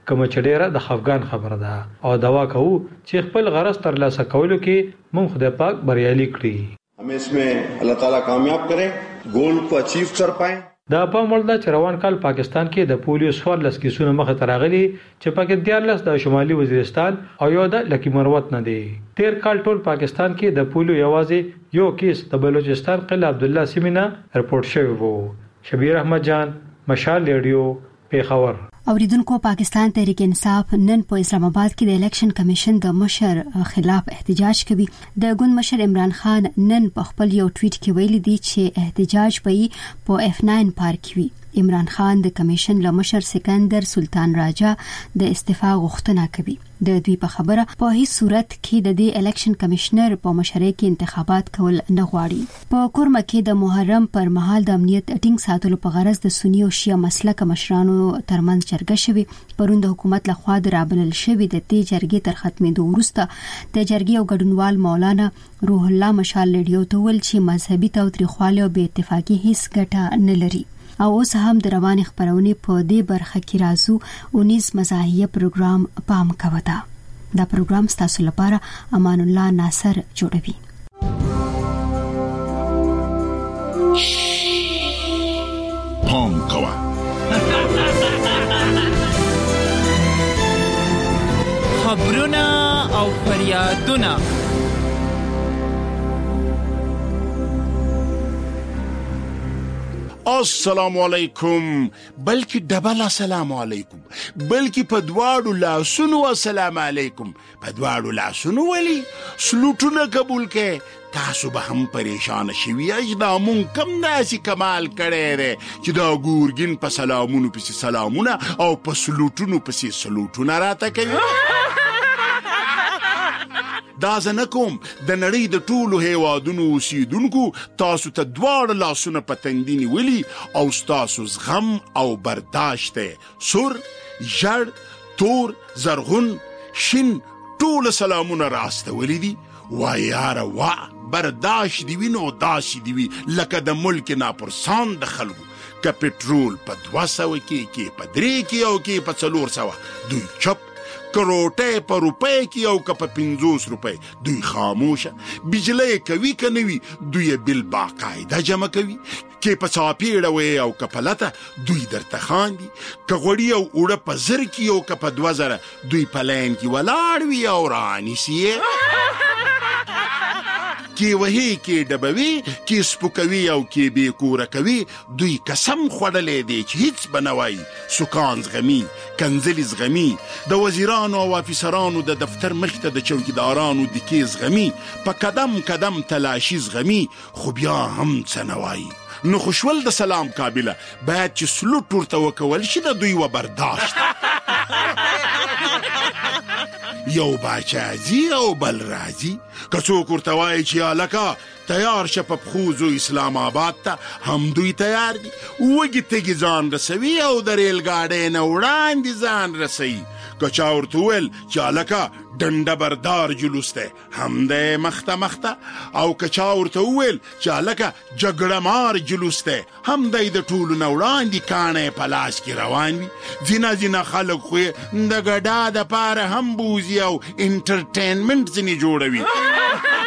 کوم چې ډیره د خفګان خبره ده او دوا کوو چې خپل غرض ترلاسه کولو کې مونږ خدای پاک بریالي کړي. हमें इसमें अल्लाह ताला कामयाब करे, गोल को अचीव कर पाए. دا په مولدا چې روان کال پاکستان کې د پولیو 14 کیسونه مخه تراغلي چې پکې 14 د شمالي وزیرستان او یو د لکی مروت نه دي. تیر کال ټول پاکستان کې د پولیو یوازې یو کیس د بلوچستان قلعه عبد الله سیمینه رپورټ شوی وو. شبیر احمد جان، مشال ریډیو، پیښور. اوریدونکو، پاکستان تحریک انصاف نن په اسلام آباد کې د الیکشن کمیشن د مشر خلاف احتجاج کوي. د ګوند مشر عمران خان نن په خپل یو ټویټ کې ویلي دی چې احتجاج په F9 پارک وي. عمران خان د کمیشن له مشر سکندر سلطان راجا د استعفا غوښتنه کوي. د دوی په خبره په هیڅ صورت کې د دې الیکشن کمشنر په مشرۍ کې انتخابات کول نه غواړي. په کورمه کې د محرم پر مهال د امنیت ټینګ ساتلو په غرض د سنی او شیعه مسلک مشرانو ترمنځ جرګه شوه. پرون د حکومت لخوا د رابلل شوی د دې جرګې تر ختمېدو وروسته د جرګې او ګډونوال مولانا روح الله مشال ریډیو ته ویل چې مذهبي تاوتریخوالی او بې اتفاقي هیڅ ګټه نه لري. او اوس هم د روان خبرونه په دې برخه کې راځو. 19 مزاحیه پروګرام پام کوتا. دا پروګرام ستاسو لپاره امان الله ناصر جوړوي. پام کوا خبرونه او فریادونه السلام علیکم، بلکې ډبل السلام علیکم، بلکې په دواړو لاسونو السلام علیکم، په دواړو لاسونو ولی سلوټونه قبول کړئ. تاسو به هم پریشان شوي چې دا مونږ کم داسې کمال کړی دی چې دا ګورګین په سلامونو پسې سلامونه او په سلوټونو پسې سلوټونه راته کوي. دا زنه کوم د نړۍ د ټولو هیوادونو اوسیدونکو تاسو ته دواړه لاسونه په تندي نیولي او ستاسو زغم او برداشت سور، ژړ، تور، زرغون، شین ټول سلامونه راستولي دي. وای یاره وا برداشت دی وی نو داسې دی وی لکه د ملک ناپرسان د خلکو که پټرول په 200 کې په 3 کې او کې په 400 دوی چپ، کروټه په روپے کې او که په 50 روپے دوی خاموشه. بجلی کوي کنوي دوی بل باقاعده جمع کوي. کې په صاپیړه وي او کپلته دوی درته خاندي. که غوړی او اوړه په زر کې او که په 2000 دوی په لین کې ولاړ وي او رانی سي کې وهي کې ډبوي کې سپوکوي او کې بې کوره کوي. دوی قسم خوړلې دی چې هیڅ بنوي. سکان زغمي، کنځلې زغمي، د وزیرانو او افیسرانو د دفتر مخ ته د چوکیدارانو د کې زغمي، په قدم قدم تلاشي زغمي، خو بیا هم څه نوایي. نو خوشول د سلام قابله باید چې سلوټ ورته وکول شي د دوی و برداشت. یو باچا زی او بل راځي، که څوک ورته وایي چې الکه تیار شه په پخوزو اسلام آباد ته، هم دوی تیار دي. وږي تږي ځان رسوي او د ریل ګاډۍ نه وړاندې ځان رسوي. که چا ورته وویل چې الکه ډنډه بردار جلوس دی، هم دی مخته مخته. او که چا ورته وویل چې الکه جګړه مار جلوس دی، هم دی د ټولو نه وړاندې کاڼی په لاس کې روان وي. ځینه خلک خو د ګډا دپاره هم بوځي او انټرټینمنټ ځینې جوړوي.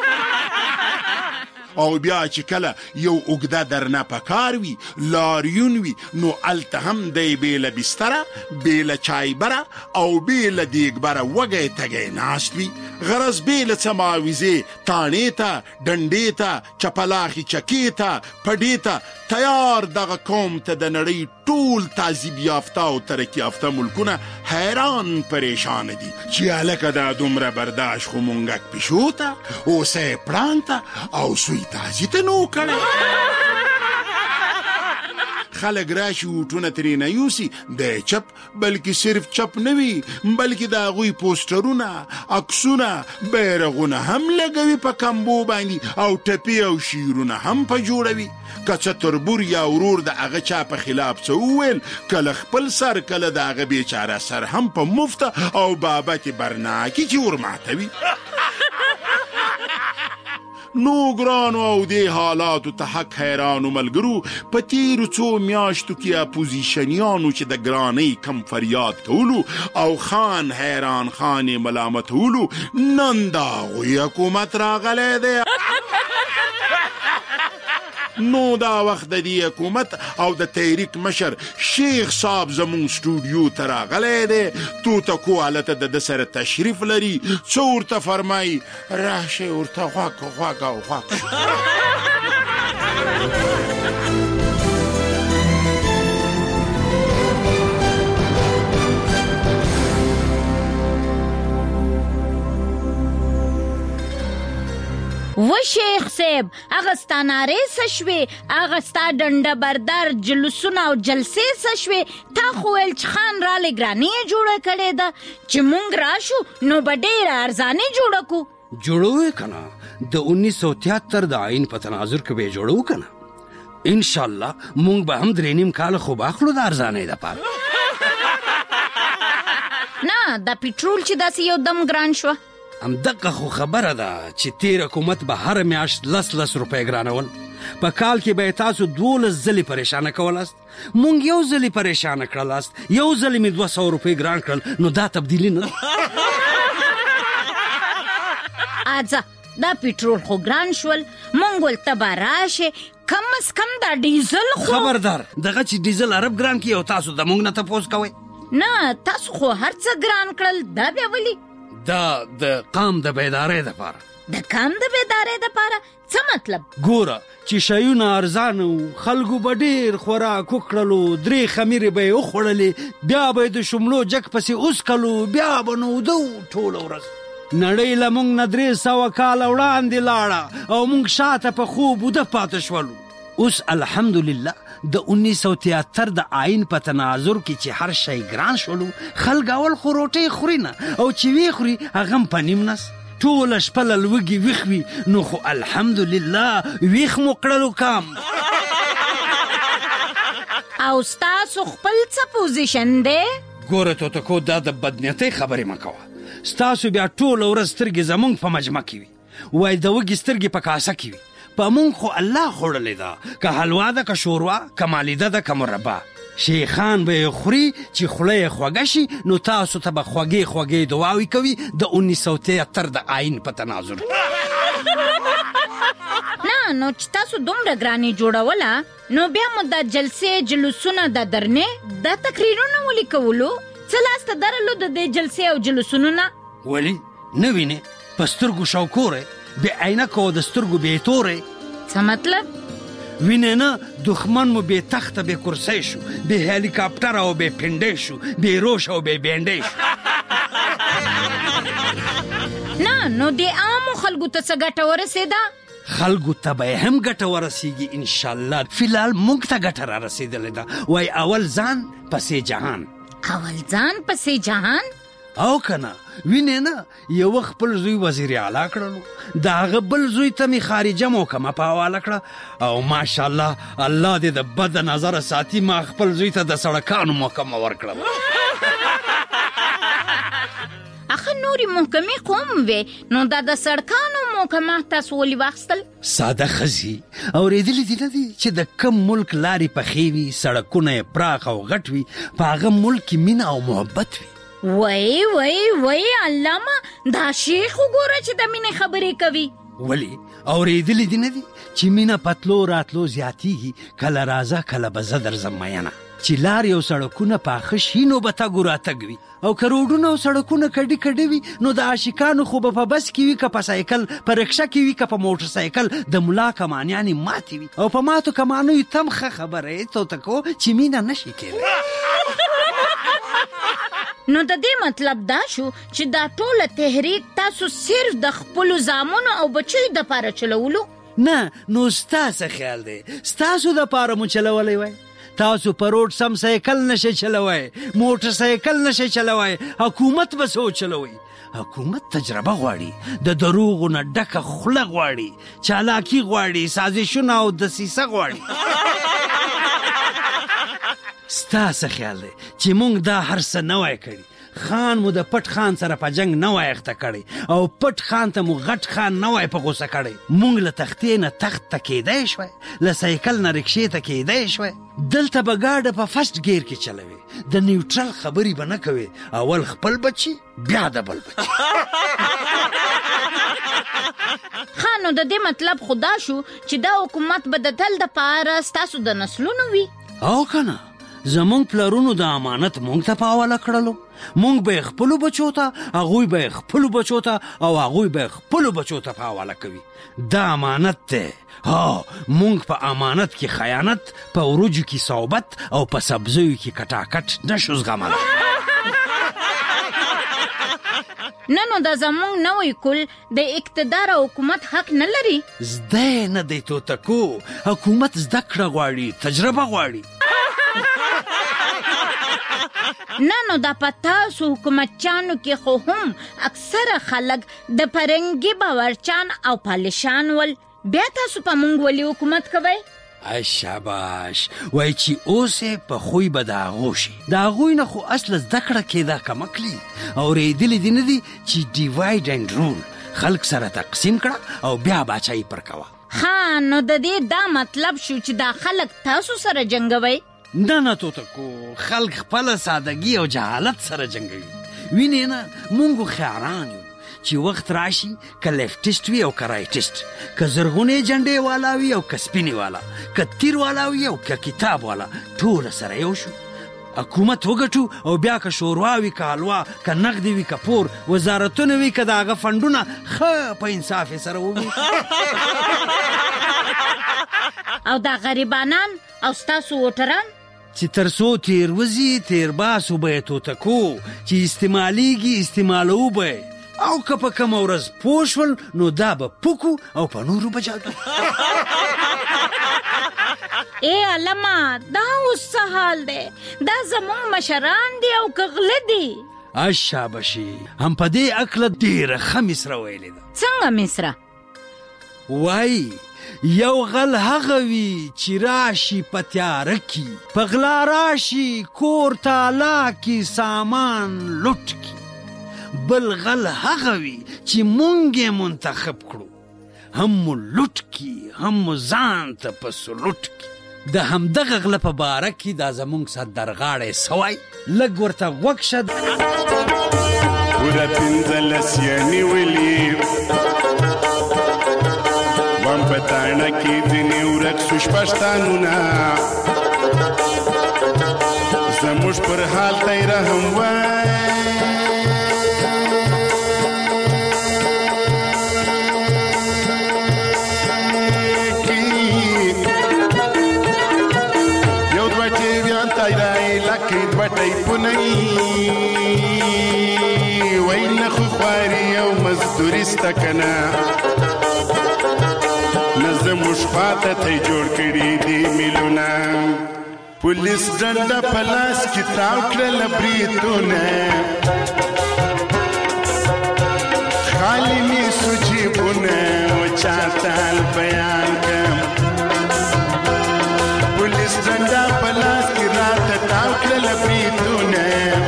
او بیا چې کله یو اوږده درنه پکار وي، لاریون وي، نو الته هم دی بیله بستره، بیله چایبره او بیله دیګبره وږی تږی ناست وي. غرض بیله څه معاوضې تانې ته، ډنډې ته، چپلاخي چکې ته، پډې ته تیار. دغه قوم ته د نړۍ ټول تعذیب یافته او ترقي یافته ملکونه حیران پریشان دي چې هلکه دا دومره برداشت خو مونږک پیشو ته، اوسه پړانګ ته او سوی تازي ته نو کړی. خلک راشي وټونه ترې نه یوسي، د چپ بلکې صرف چپ نه وي بلکې د هغوی پوسټرونه، عکسونه، بیرغونه هم لګوي په کمبو باندې او ټپي او شیرونه هم په جوړوي. که څه تربور یا ورور د هغه چا په خلاف څه وویل، کله خپل سر کله د هغه بیچاره سر هم په مفته او بابت برناکي چې ورماتوي. نو ګرانو او دې حالاتو ته حق حیرانو ملګرو په تیرو څو میاشتو کې اپوزیشنیانو چې د ګرانۍ کم فریاد کولو او خان حیران خان ملامتولو نن د هغوی حکومت راغلی دی. نو دا وخت د دې حکومت او د تحریک مشر شیخ صاحب زمون سټوډیو ته راغلی دی. توتکو هلته د سره تشریف لري. څه ورته فرمایي راشئ ورته غوږ و شیخ صاحب هغه ستا نارې څه شوې هغه ستا ډنډه بردار جلوسونه او جلسې څه شوې تا خو ویل چې خان رالی ګراني یې جوړه کړې ده چې مونږ راشو نو به ډېره ارزانې جوړه کړو. جوړوې که نه د 1973 د آئین په تناظر کې به یې جوړو که نه انشاءالله مونږ به هم 3.5 کاله خوب اخلو د ارزانۍ دپاره. نه دا پیټرول چې داسې یو دم ګران شوه همدغه خو خبره ده چې تیر حکومت به هر میاشت 10 روپۍ ګرانول. په کال کې به تاسو 12 ځلې پریشانه کولاست. مونږ یو ځلې پریشانه کړلاست یو ځلې مې 200 روپۍ ګران کړل نو دا تبدیلی نه اځه دا پیټرول خو ګران شول مونږ ولته به راشې کم از کم دا ډیزل خو خبردار دغه چې ډیزل عرب ګران کړي او تاسو د مونږ نه تپوس کوئ. نه تاسو خو هر څه ګران کړل دا بیا ولې؟ دا د قام د بیدارۍ دپاره. د قام د بیدارۍ دپاره څه مطلب؟ ګوره چې شیونه ارزانه وو خلکو به ډېر خوراک وکړلو 3 خمیرې به یې وخوړلې بیا به یې د شملو جک پسې اوسکلو بیا به نو ودو ټوله ورځ. نړۍ له موږ نه 300 کاله وړاندې لاړه او موږ شاته په خوب وده پاتې شولو. اوس الحمدلله د 1973 د آئین په تناظر کې چې هر شی ګران شولو خلک اول خو روټۍ خوري نه او چې وی خوري هغه هم په نیم نس ټوله شپه له لوږې ویښ وي نو خو الحمدلله ویښ مو کړلو کام. او ستاسو خپل څه پوزیشن دی؟ ګوره توتکو دا د بدنیتۍ خبرې مه کوه. ستاسو بیا ټوله ورځ سترګې زمونږ په مجمع کې وي وایي د وږي سترګې په کاسه کې وي. په مونږ خو الله خوړلې ده که حلوا ده که شوروا که مالیده ده که مربا. شیخان به یې خوري چې خوله یې خوږه شي نو تاسو ته به خوږې دعاوې کوي د 1973 د آئین په تناظر. نه نو چې تاسو دومره ګرانې جوړوله نو بیا مو دا جلسې جلوسونه د درنې دا تقریرونه ولې کولو؟ څه لاسته درلو د دې جلسې او جلوسونو نه؟ ولې نه وینې په سترګو شاوکوری بې عینکو د سترګو بې تورې. څه مطلب؟ وینې نه دښمن مو بې تخته بې کرسۍ شو بې هلیکاپټر او بې پنډۍ شو بې روش او بې بینډۍ شو. نه نو د عامو خلکو ته څه ګټه ورسېده؟ خلکو ته به هم ګټه ورسیږي انشاءالله. فیلحال موږ ته ګټه را رسېدلې ده وایي اول ځان پسې جهان. اول ځان پسې جهان؟ او کنه وینې نه یو خپل زوی وزیر اعلی کړلو د هغه بل زوی ته مې خارجه محکمه په حواله کړه او ماشاءالله الله دې د بد نظره ساتي ما خپل زوی ته د سړکانو محکمه ورکړه. اخه نورې محکمې کوم وې نو دا د سړکانو محکمه تاسو ولې واخیستل؟ ساده ښځې اورېدلي دي نه دي چې د کم ملک لارې پخې وي سړکونه یې پراخ او غټ وي په هغه ملک کې مینه او محبت وي. وای علامه دا شیخ وګوره چې د مینې خبرې کوي. ولی اورېدلي دي نه دي چې مینه پتلو راتلو زیاتیږي کله راځه کله به زه درځم میینه چې لارې او سړکونه پاخه شي نو به تګ راتګ وي او که روډونه او سړکونه کډې وي نو د عاشقانو خو به په بس کې وي که په سایکل په رکشه کې وي که په موټر سایکل د ملا کمانیانې ماتې وي او په ماتو کمانو یې تم ښه خبره یې توتکو چې مینه نشي کېدلی. نو د دې مطلب دا شو چې دا ټوله تحریک تاسو صرف د خپلو زامنو او بچیو دپاره چلولو؟ نه نو ستاسو خیال دی ستاسو دپاره مو چلولی وای. تاسو په روډ سم سایکل نشئ چلوی موټر سایکل نشئ چلوی حکومت به څه وچلوي؟ حکومت تجربه غواړي د دروغو نه ډکه خوله غواړي چالاکي غواړي سازشونه او دسیسه غواړي. ستاسو خیال دی چې مونږ دا هر څه نه وای کړي خان مو د پټ خان سره په جنگ نه وای اخته کړی او پټ خان ته مو غټ خان نه وای په غوسه کړی. مونږ له تختې نه تخت ته کېدای شوی، له سایکل نه رکشې ته کېدای شوی. دلته به گاډه په فرست گیر کې چلوي، د نیوټرل خبرې به نه کوي، اول خپل بچي بیا د بل بچي. خانو د دې مطلب خدا شو چې دا حکومت به د تل د پاره ستاسو د نسلونو وي. او کنه زمونږ پلرونو د امانت مونږ ته په حواله کړلو، مونږ به خپلو بچو ته، هغوی به خپلو بچو ته او هغوی به خپلو بچو ته په حواله کوي. دا امانت دی. ها مونږ په امانت کې خیانت، په وروجو کې صحبت او په سبزیو کې کټاکټ نشو زغملی. نو دا زمونږ نوی کل د اقتدار او حکومت حق نه لري. زده نه دی توتکو، حکومت زده کړه غواړي، تجربه غواړي. نو دا پتاسو حکومتچانو کې خو هم اکثره خلک د پرنګي باورچان او پالیشان ول، بیا تاسو په مونږ ولی حکومت کوئ؟ شاباش، وای چې اوسه په خوی به د هغو شي، د هغوی نه خو اصل زده کړه کېده کمکلی. اورېدلي دي نه دي چې ډیوایډ اینډ رول، خلک سره تقسیم کړه او بیا باچایي پر کوه. ها نو د دې دا مطلب شو چې دا خلک تاسو سره جنګوي؟ نه توتکو، خلک خپل سادگی او جهالت سره جنګوي. وینې نه مونږ خیاران یو چې وخت راشي که لیفټیسټ وي او که رایټیسټ، که زرغونې جنډې والا وي او که سپینې والا، که تیر والا وي او که کتاب والا، ټول سره یو شو. حکومت وګټو او بیا که شوروا وي که حلوا، که نغدي وي که پور، وزارتونه وي که د هغه فنډونه ښه په انصاف سره ووي. او دا غریبانان او ستاسو ووټران چې تر څو تیر وزي تیر باسو به توتکو، چې استعمالیږي استعمالو به، او که په کومه ورځ پوه شول نو دا به پوکو او په نورو به جادو. ای علما دا اوس څه حال دی؟ دا زمونږ مشران دی او که غله دی؟ شاباشي، هم په دې اکله ډېره ښه مصره ویلې ده. څنګه مصره؟ وای یو غل هغه وي چې راشي په تیاره کې، په غلا راشي کور تالا کې سامان لوټ کی. بل غل هغه وي چې مونږ یې منتخب کړو، هم مو لوټ کی هم مو ځان ته په سلوټ کی. د همدغه غله په باره کې دا زمونږ سردرغاړی سوی لږ ورته غوږ شه. پوره 15 یې نیولي وم په تاڼه کې ځینې ورک شو شپږتانونه، زموږ پر حال ته یې رحم وای. یو دوه ټیویان ته یې رایې لکې دوه ټیپونه وای نه خو خواري او مزدوري سته که نه، زموږ خواته ته جوړ کړي دي میلونه. پولیس ډنډه په لاس کې تاو کړله بریتونه، خالي مې سو جیبونه و چاته بیان کړم. پولیس ډنډه په لاس کې راته تاو کړله بریتونه،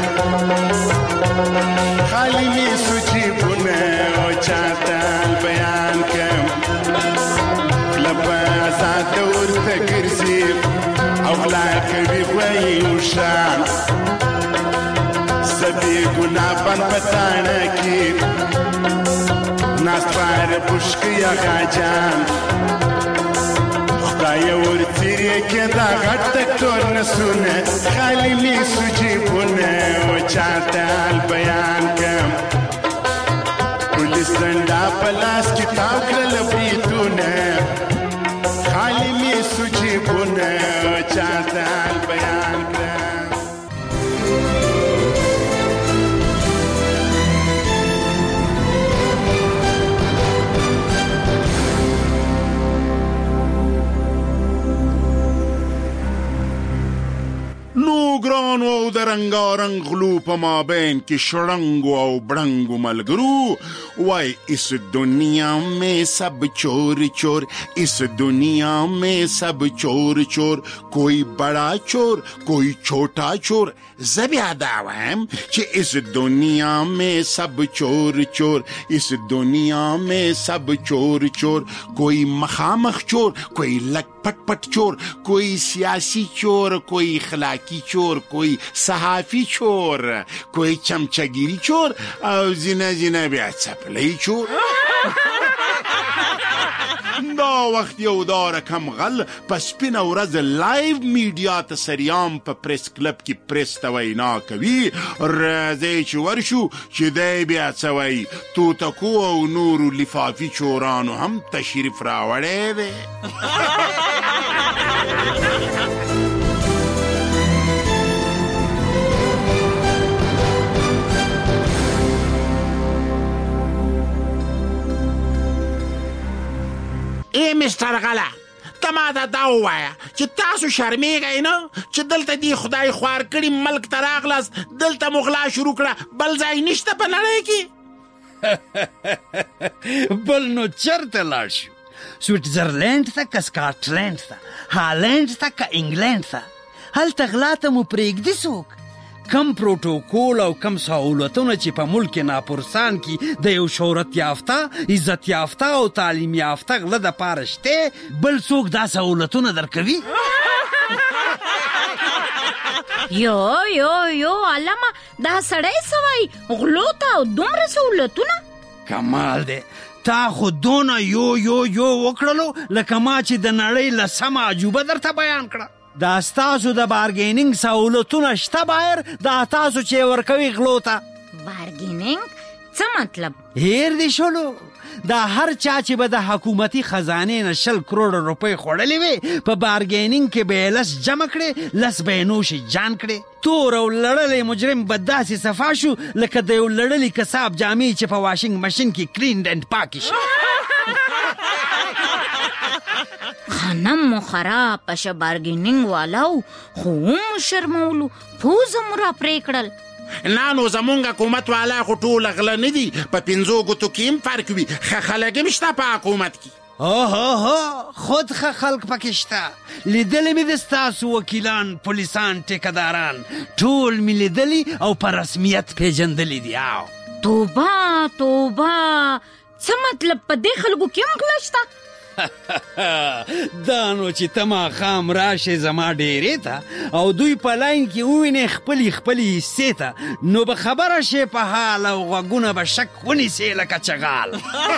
خالي مې سو جیبونه و چاته بیان کړم. آزاد ورته ګرځي او غلا کوي خوی وشان، سبي ګناه پن پتاڼه کې ناست پاره پوشکي هغه جان. خدای ورتیرې کې دا غټ ټول نسونه، خالي مې سو جیبونه و چاته بیان کړم. پولیس ډنډه په لاس کې تاو کړله بریتونه، خالي مې سو جیبونه چاته بیان کړم. نو ګران روان او د رنګارنګ غلو په مابین کې شړنګ او بړنګ ملګرو وای اس دنیا में सब चोर चोर इस दुनिया में सब चोर चोर कोई बड़ा चोर कोई छोटा चोर ज़बिया दावम कि इस दुनिया में सब चोर चोर इस दुनिया में सब चोर चोर कोई मखामख चोर कोई लटपट चोर कोई सियासी चोर कोई इखलाकी चोर कोई सहाफी चोर कोई चमचागिरी चोर और जिना जिना बया चपली चोर دا وخت یو دا رقم غل پس سپین ورځ لایو میډیا ته سریام په پریس کلب کې پریس ته وینا کوي راځي چې ورشو چې دی بیا څه وایي توتکو او نورو لفافي چورانو هم تشریف راوړی دی ای مستر غلا ته ما ته دا ووایه چې تاسو شرمېږئ نه چې دلته دې خدای خوار کړي ملک ته راغلاست دلته مو غلا شروع کړه بل ځای نشته په نړۍ کې بل نو چرته لاړ شو سویټزرلینډ ته که سکاټلینډ ته هالینډ ته که انګلینډ ته هلته غلا ته مو پرېږدي څوک کم پروتوکول او کم سہولتونه چې په ملک ناپرسان کې د یو شهرت یافته عزت یافته او تعلیم یافته غله د پاره شته بل څوک دا سہولتونه درکوي یو علامه دا سړی سوای غلو ته او دومره سہولتونه کمال دی تا خو دونه یو وکړلو لکه ما چې د نړۍ لسمه عجوبه درته بیان کړه دا ستاسو د بارګیننګ سہولتونه شته بایر دا تاسو چې ورکوي غلو ته بارګیننګ څه مطلب هیر دی شولو دا هر چا چې به د حکومتي خزانې نه 100 کروڑ روپۍ خوړلې وي په بارګیننګ کې به لس جمع کړي لس به نوش جان کړي تور او لړلې مجرم به داسې صفا شو لکه د یو لړلې کساب جامې چې په واشنګ ماشین کې کلین اینډ پاک شي خانم مو خراب پشه بارګیننګ والاو خو شرمولو پوزه مو را پرې کړل نانو زمونږ حکومت والا خو ټول غله نه دي په 5 ګوتو کې هم فرق وي ښه خلک هم شته په حکومت کې خود ښه خلک پکې شته لیدلې مې د ستاسو وکیلان پولیسان ټیکهداران ټول مې لیدلي او په رسمیت پیژندلي دي توبه څه مطلب په دې خلکو کې هم غله شته دا نو چې ته ماښام راشې زما ډیرې ته او دوی په لاین کې ووینې خپلې حصې ته نو به خبره شې په حال او غوږونه به شک ونیسې لکه چغال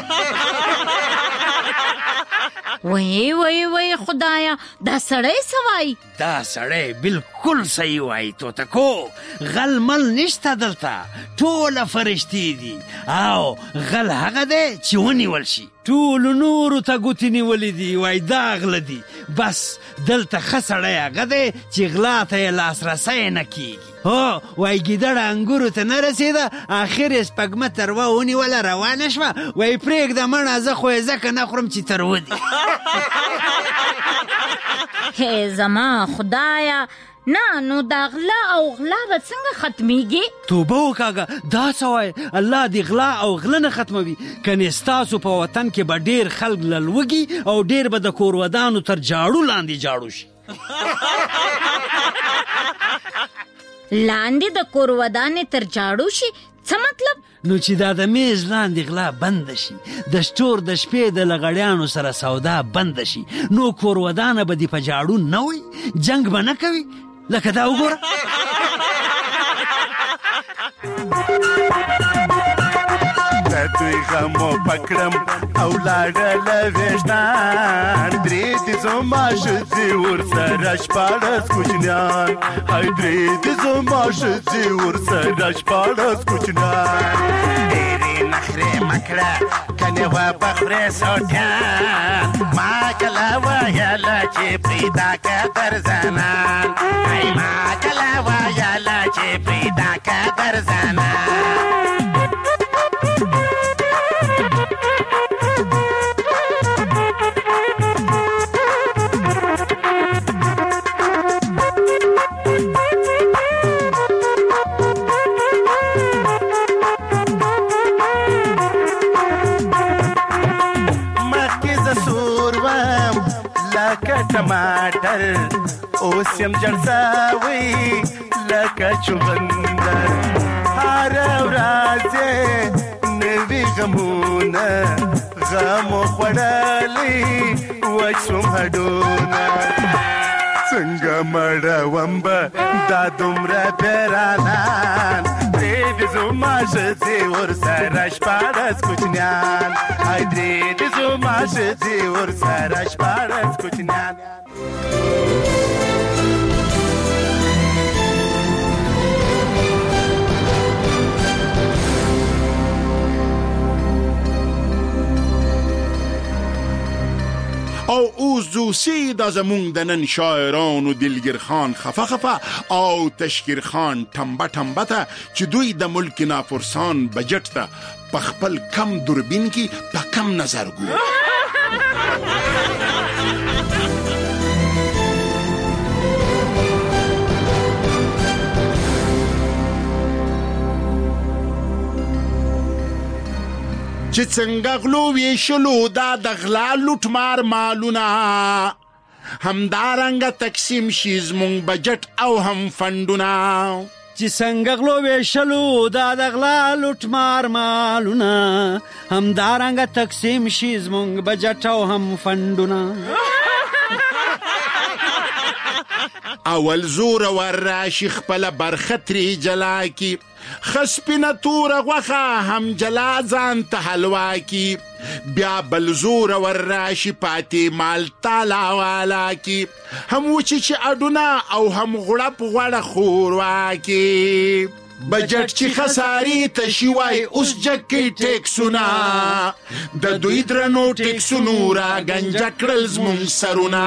وای خدایا دا سړی څه وایي دا سړی بالکل صحیح وایي توتکو غل مل نشته دلته ټوله فرشتې دي او غل هغه دی چې ونیول شي ټولو نورو ته ګوتې نیولې دي وای دا غله دي بس دلته ښه سړی هغه دی چې غلا ته یې لاسرسی نه کیږي وای ګیدړه انګورو ته نه رسېده اخر یې سپږمه تروه ونیوله روانه شوه وای پرېږده مړه زه خو یې ځکه نه خورم چې تروه دي زما خدایا نه نو دا غلا او غلا به څنګه ختمیږي توبه وکاږه دا څه وایي الله دې غلا او غله نه ختموي کنې ستاسو په وطن کې به ډېر خلک للوږي او ډېر به د کورودانو تر جاړو لاندې جاړو شي لاندې د کورودانې تر جاړو شي څه مطلب نو چې دا د میز لاندې غلا بند شي د شتور د شپې د لغړیانو سره سودا بند شي نو کورودانه به دې په جاړو نه وي جنگ به نه کوي لکه دا وګوره دوی غمو پکړم او لاړله ویشتان درې دې زما ښځې ورسره شپاړس کوچنیان هی درې دې زما ښځې ورسره شپاړس کوچنیان ډېرې نخرې مه کړه کنې وبه خورې سوټیان ما کله ویله چې پیدا که در زنان هی ما کله ویله چې پیدا که در زنان لکه ټماټر اوس یم جړساوي لکه چغندر هر ورځ نوي غمونه غمو خوړلي وښوم هډونه څنګه مړوم به دا دومره پیرانان درې د زما ښځې ورسره شپاړس کوچنیان هی درې د زما ښځې ورسره شپاړس کوچنیان او اوس دوسی دا زمونږ د نن شاعرانو دلګیر خان خفه خفه او تشکیر خان ټمبه ټمبه ته چې دوی د ملک ناپرسان بجټ ته په خپل کم دوربین کې په کم نظر ګوري چې څنګه غلو ویشلو دا د غلا لوټمار مالونه همدارنګه تقسیم شي زموږ بجټ او هم فنډونه چې څنګه غلو ویشلو دا د غلا لوټمار مالونه همدارنګه تقسیم شي زموږ بجټ او هم فنډونه اول زور ور راشي خپله برخه ترې جلا کی خسپینه توره غوښه هم جلا ځان ته حلوا کی بیا بل زور ور راشي پاتې مال تالا والا کی هم وچی چې اډونه او هم غړپ غوړه خوروا کی بجټ چې خساري تشي وای اوس جګې ټیکسونه د دوی درنو ټیکسونو را ګنجه کړل زموږ سرونه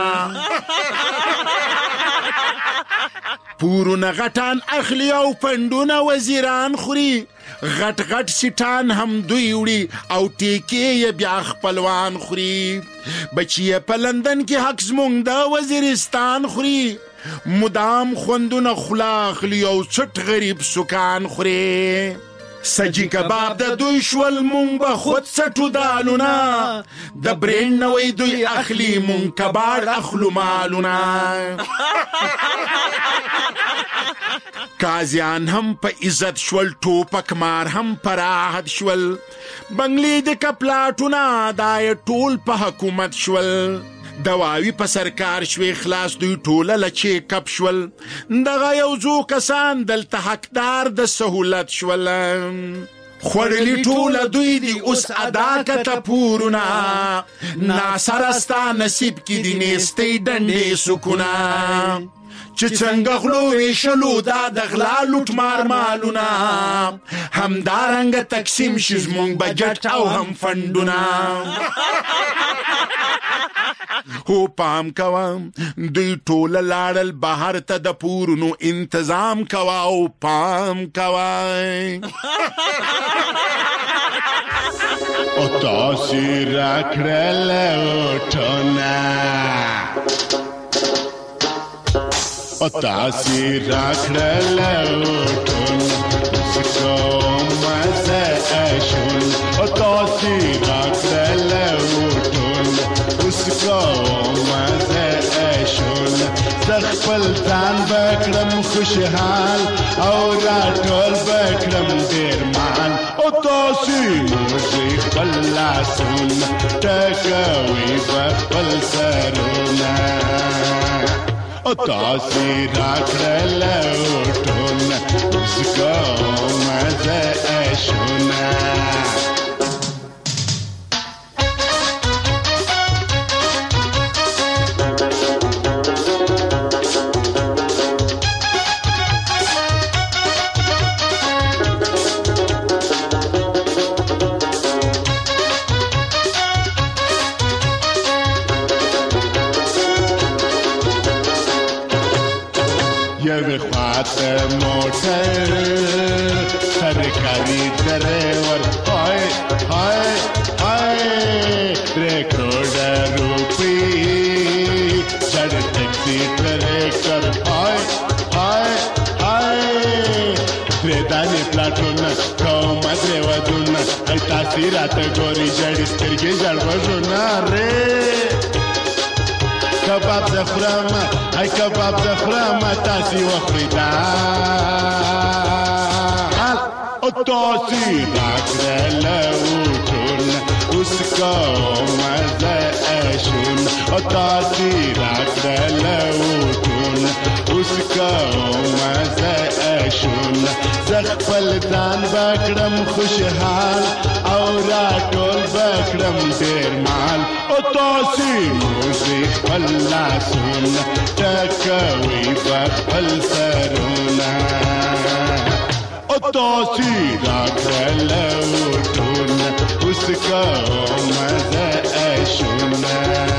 پورونه غټان اخلي او پندونه وزیران خوري غټ غټ سټان هم دوی وړي او ټیکې یې بیا خپلوان خوري بچي په لندن کې حق زموږ د وزیرستان خوري مدام خوندونه خوله اخلي او چټ غریب سکان خوري سجی کباب د دوی شول مونږ به خود څټو دالونه د برین نوی دوی اخلي مونږ کباړ اخلو مالونه قاضیان هم په عزت شول ټوپک مار هم په راحت شول بنگلې د کپلاټونه دا یې ټول په حکومت شول دواوی په سرکار شوي خلاص دوی ټوله له چیکاپ شول دغه یو څو کسان دلته حقدار د سهولت شول خوړلي ټوله دوی دي اوس ادا کته پورونه ناصره ستا نصیب کې دي نیستۍ ډنډې سکونه چې څنګه غلو ویشلو دا د غلا لوټمار مالونه همدارنګه تقسیم شي زموږ بجټ او هم فنډونه هو پام کوم دوی ټوله لاړل بهر ته د پورونو انتظام کوا او پام کوای او تاسې راکړل وټونه او تاسې راکړل وټونه اوس کومه زه اشول او تاسې راکړل وټونه اوس کومه زه اشول زه خپل ځان بکړم خوشحال او راټول بکړم ډېر مال او تاسې موږ خپل لاسونه ټکوي به خپل سرونه او تاسې راکړل وټونه اوس کومه زه اشونه یوی خواته موټر سرکاری ډریور های های های 3 کروڑ روپی چړ ټیکسي ټریکټر های های های پردانې پلاټونه کومه درې ودونه ای تاسې راته ګوري جړې سترګې جړ وژونه رې کباب زخرم ای کباب زخرم تاسي وخوري دا او تاسي راکړل وټول اوس کوم زه اشون او تاسي راکړل وټول اوس کوم زه اشون زخپل ځان بکړم خوشحال او را ټول بکړم ډیر مال او تاسي موزیک الله سن تکوي بخل سرونه او تاسي راکړل وټول اوس کوم زه اشونه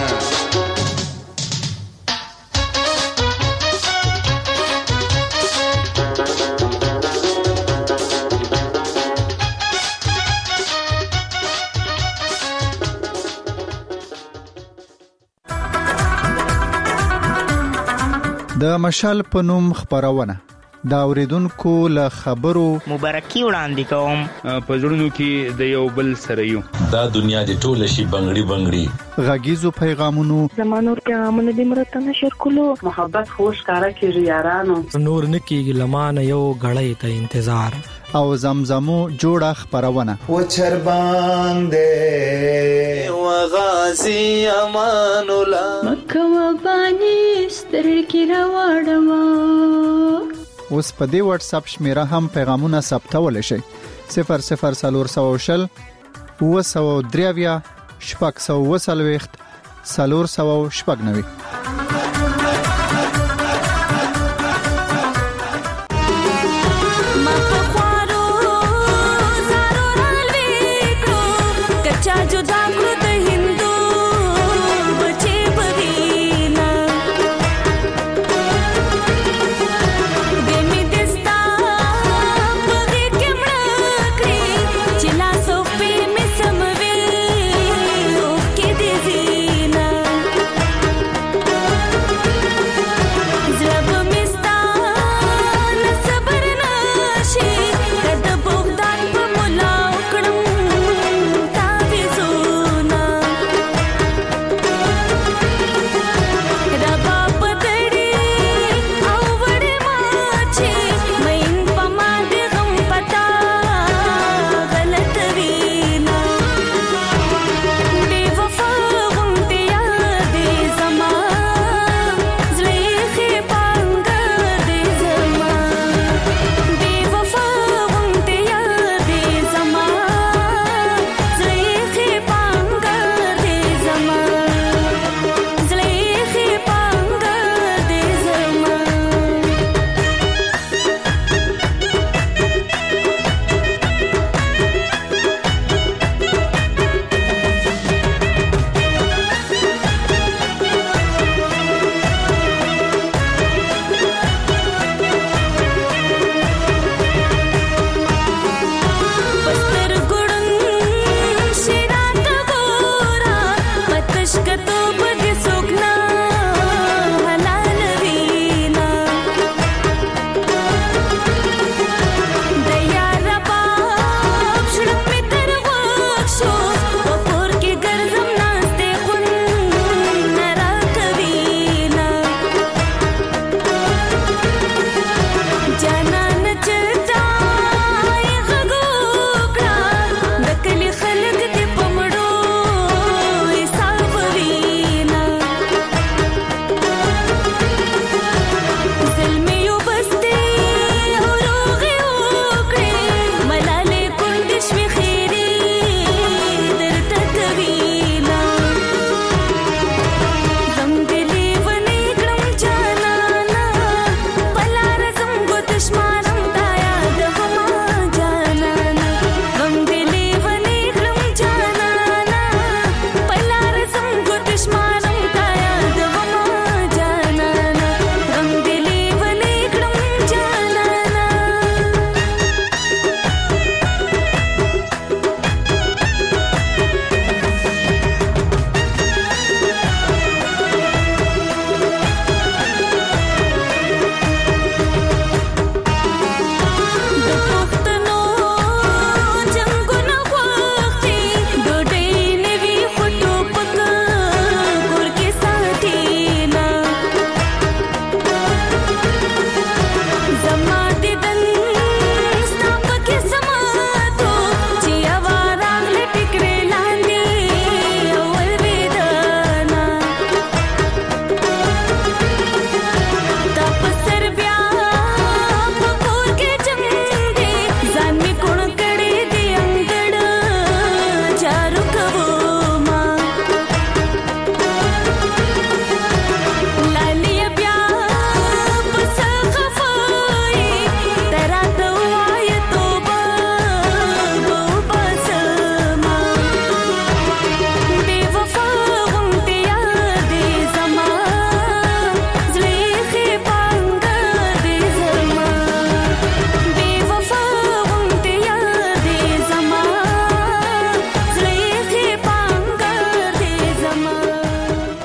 د مشال په نوم خبرونه دا اوریدونکو له خبرو مبارکي وړاندې کوم په ژوندونو کې د یو بل سره یو دا دنیا د ټوله شي بنگړي بنگړي غږیزو پیغامونو زمانور پیغامونه د مرته نشر کولو محبت خوش کارا کیږي یارانو نور نکیږي لمانه یو غړې ته انتظار او زمزمو جوړه خبرونه و چربان دې و غازی امان الله مکه و بانی سترګې راوړم اوس په دې واتس اپ شمیره هم پیغامونه ثبتول شي 00400 و 3 شپږ 490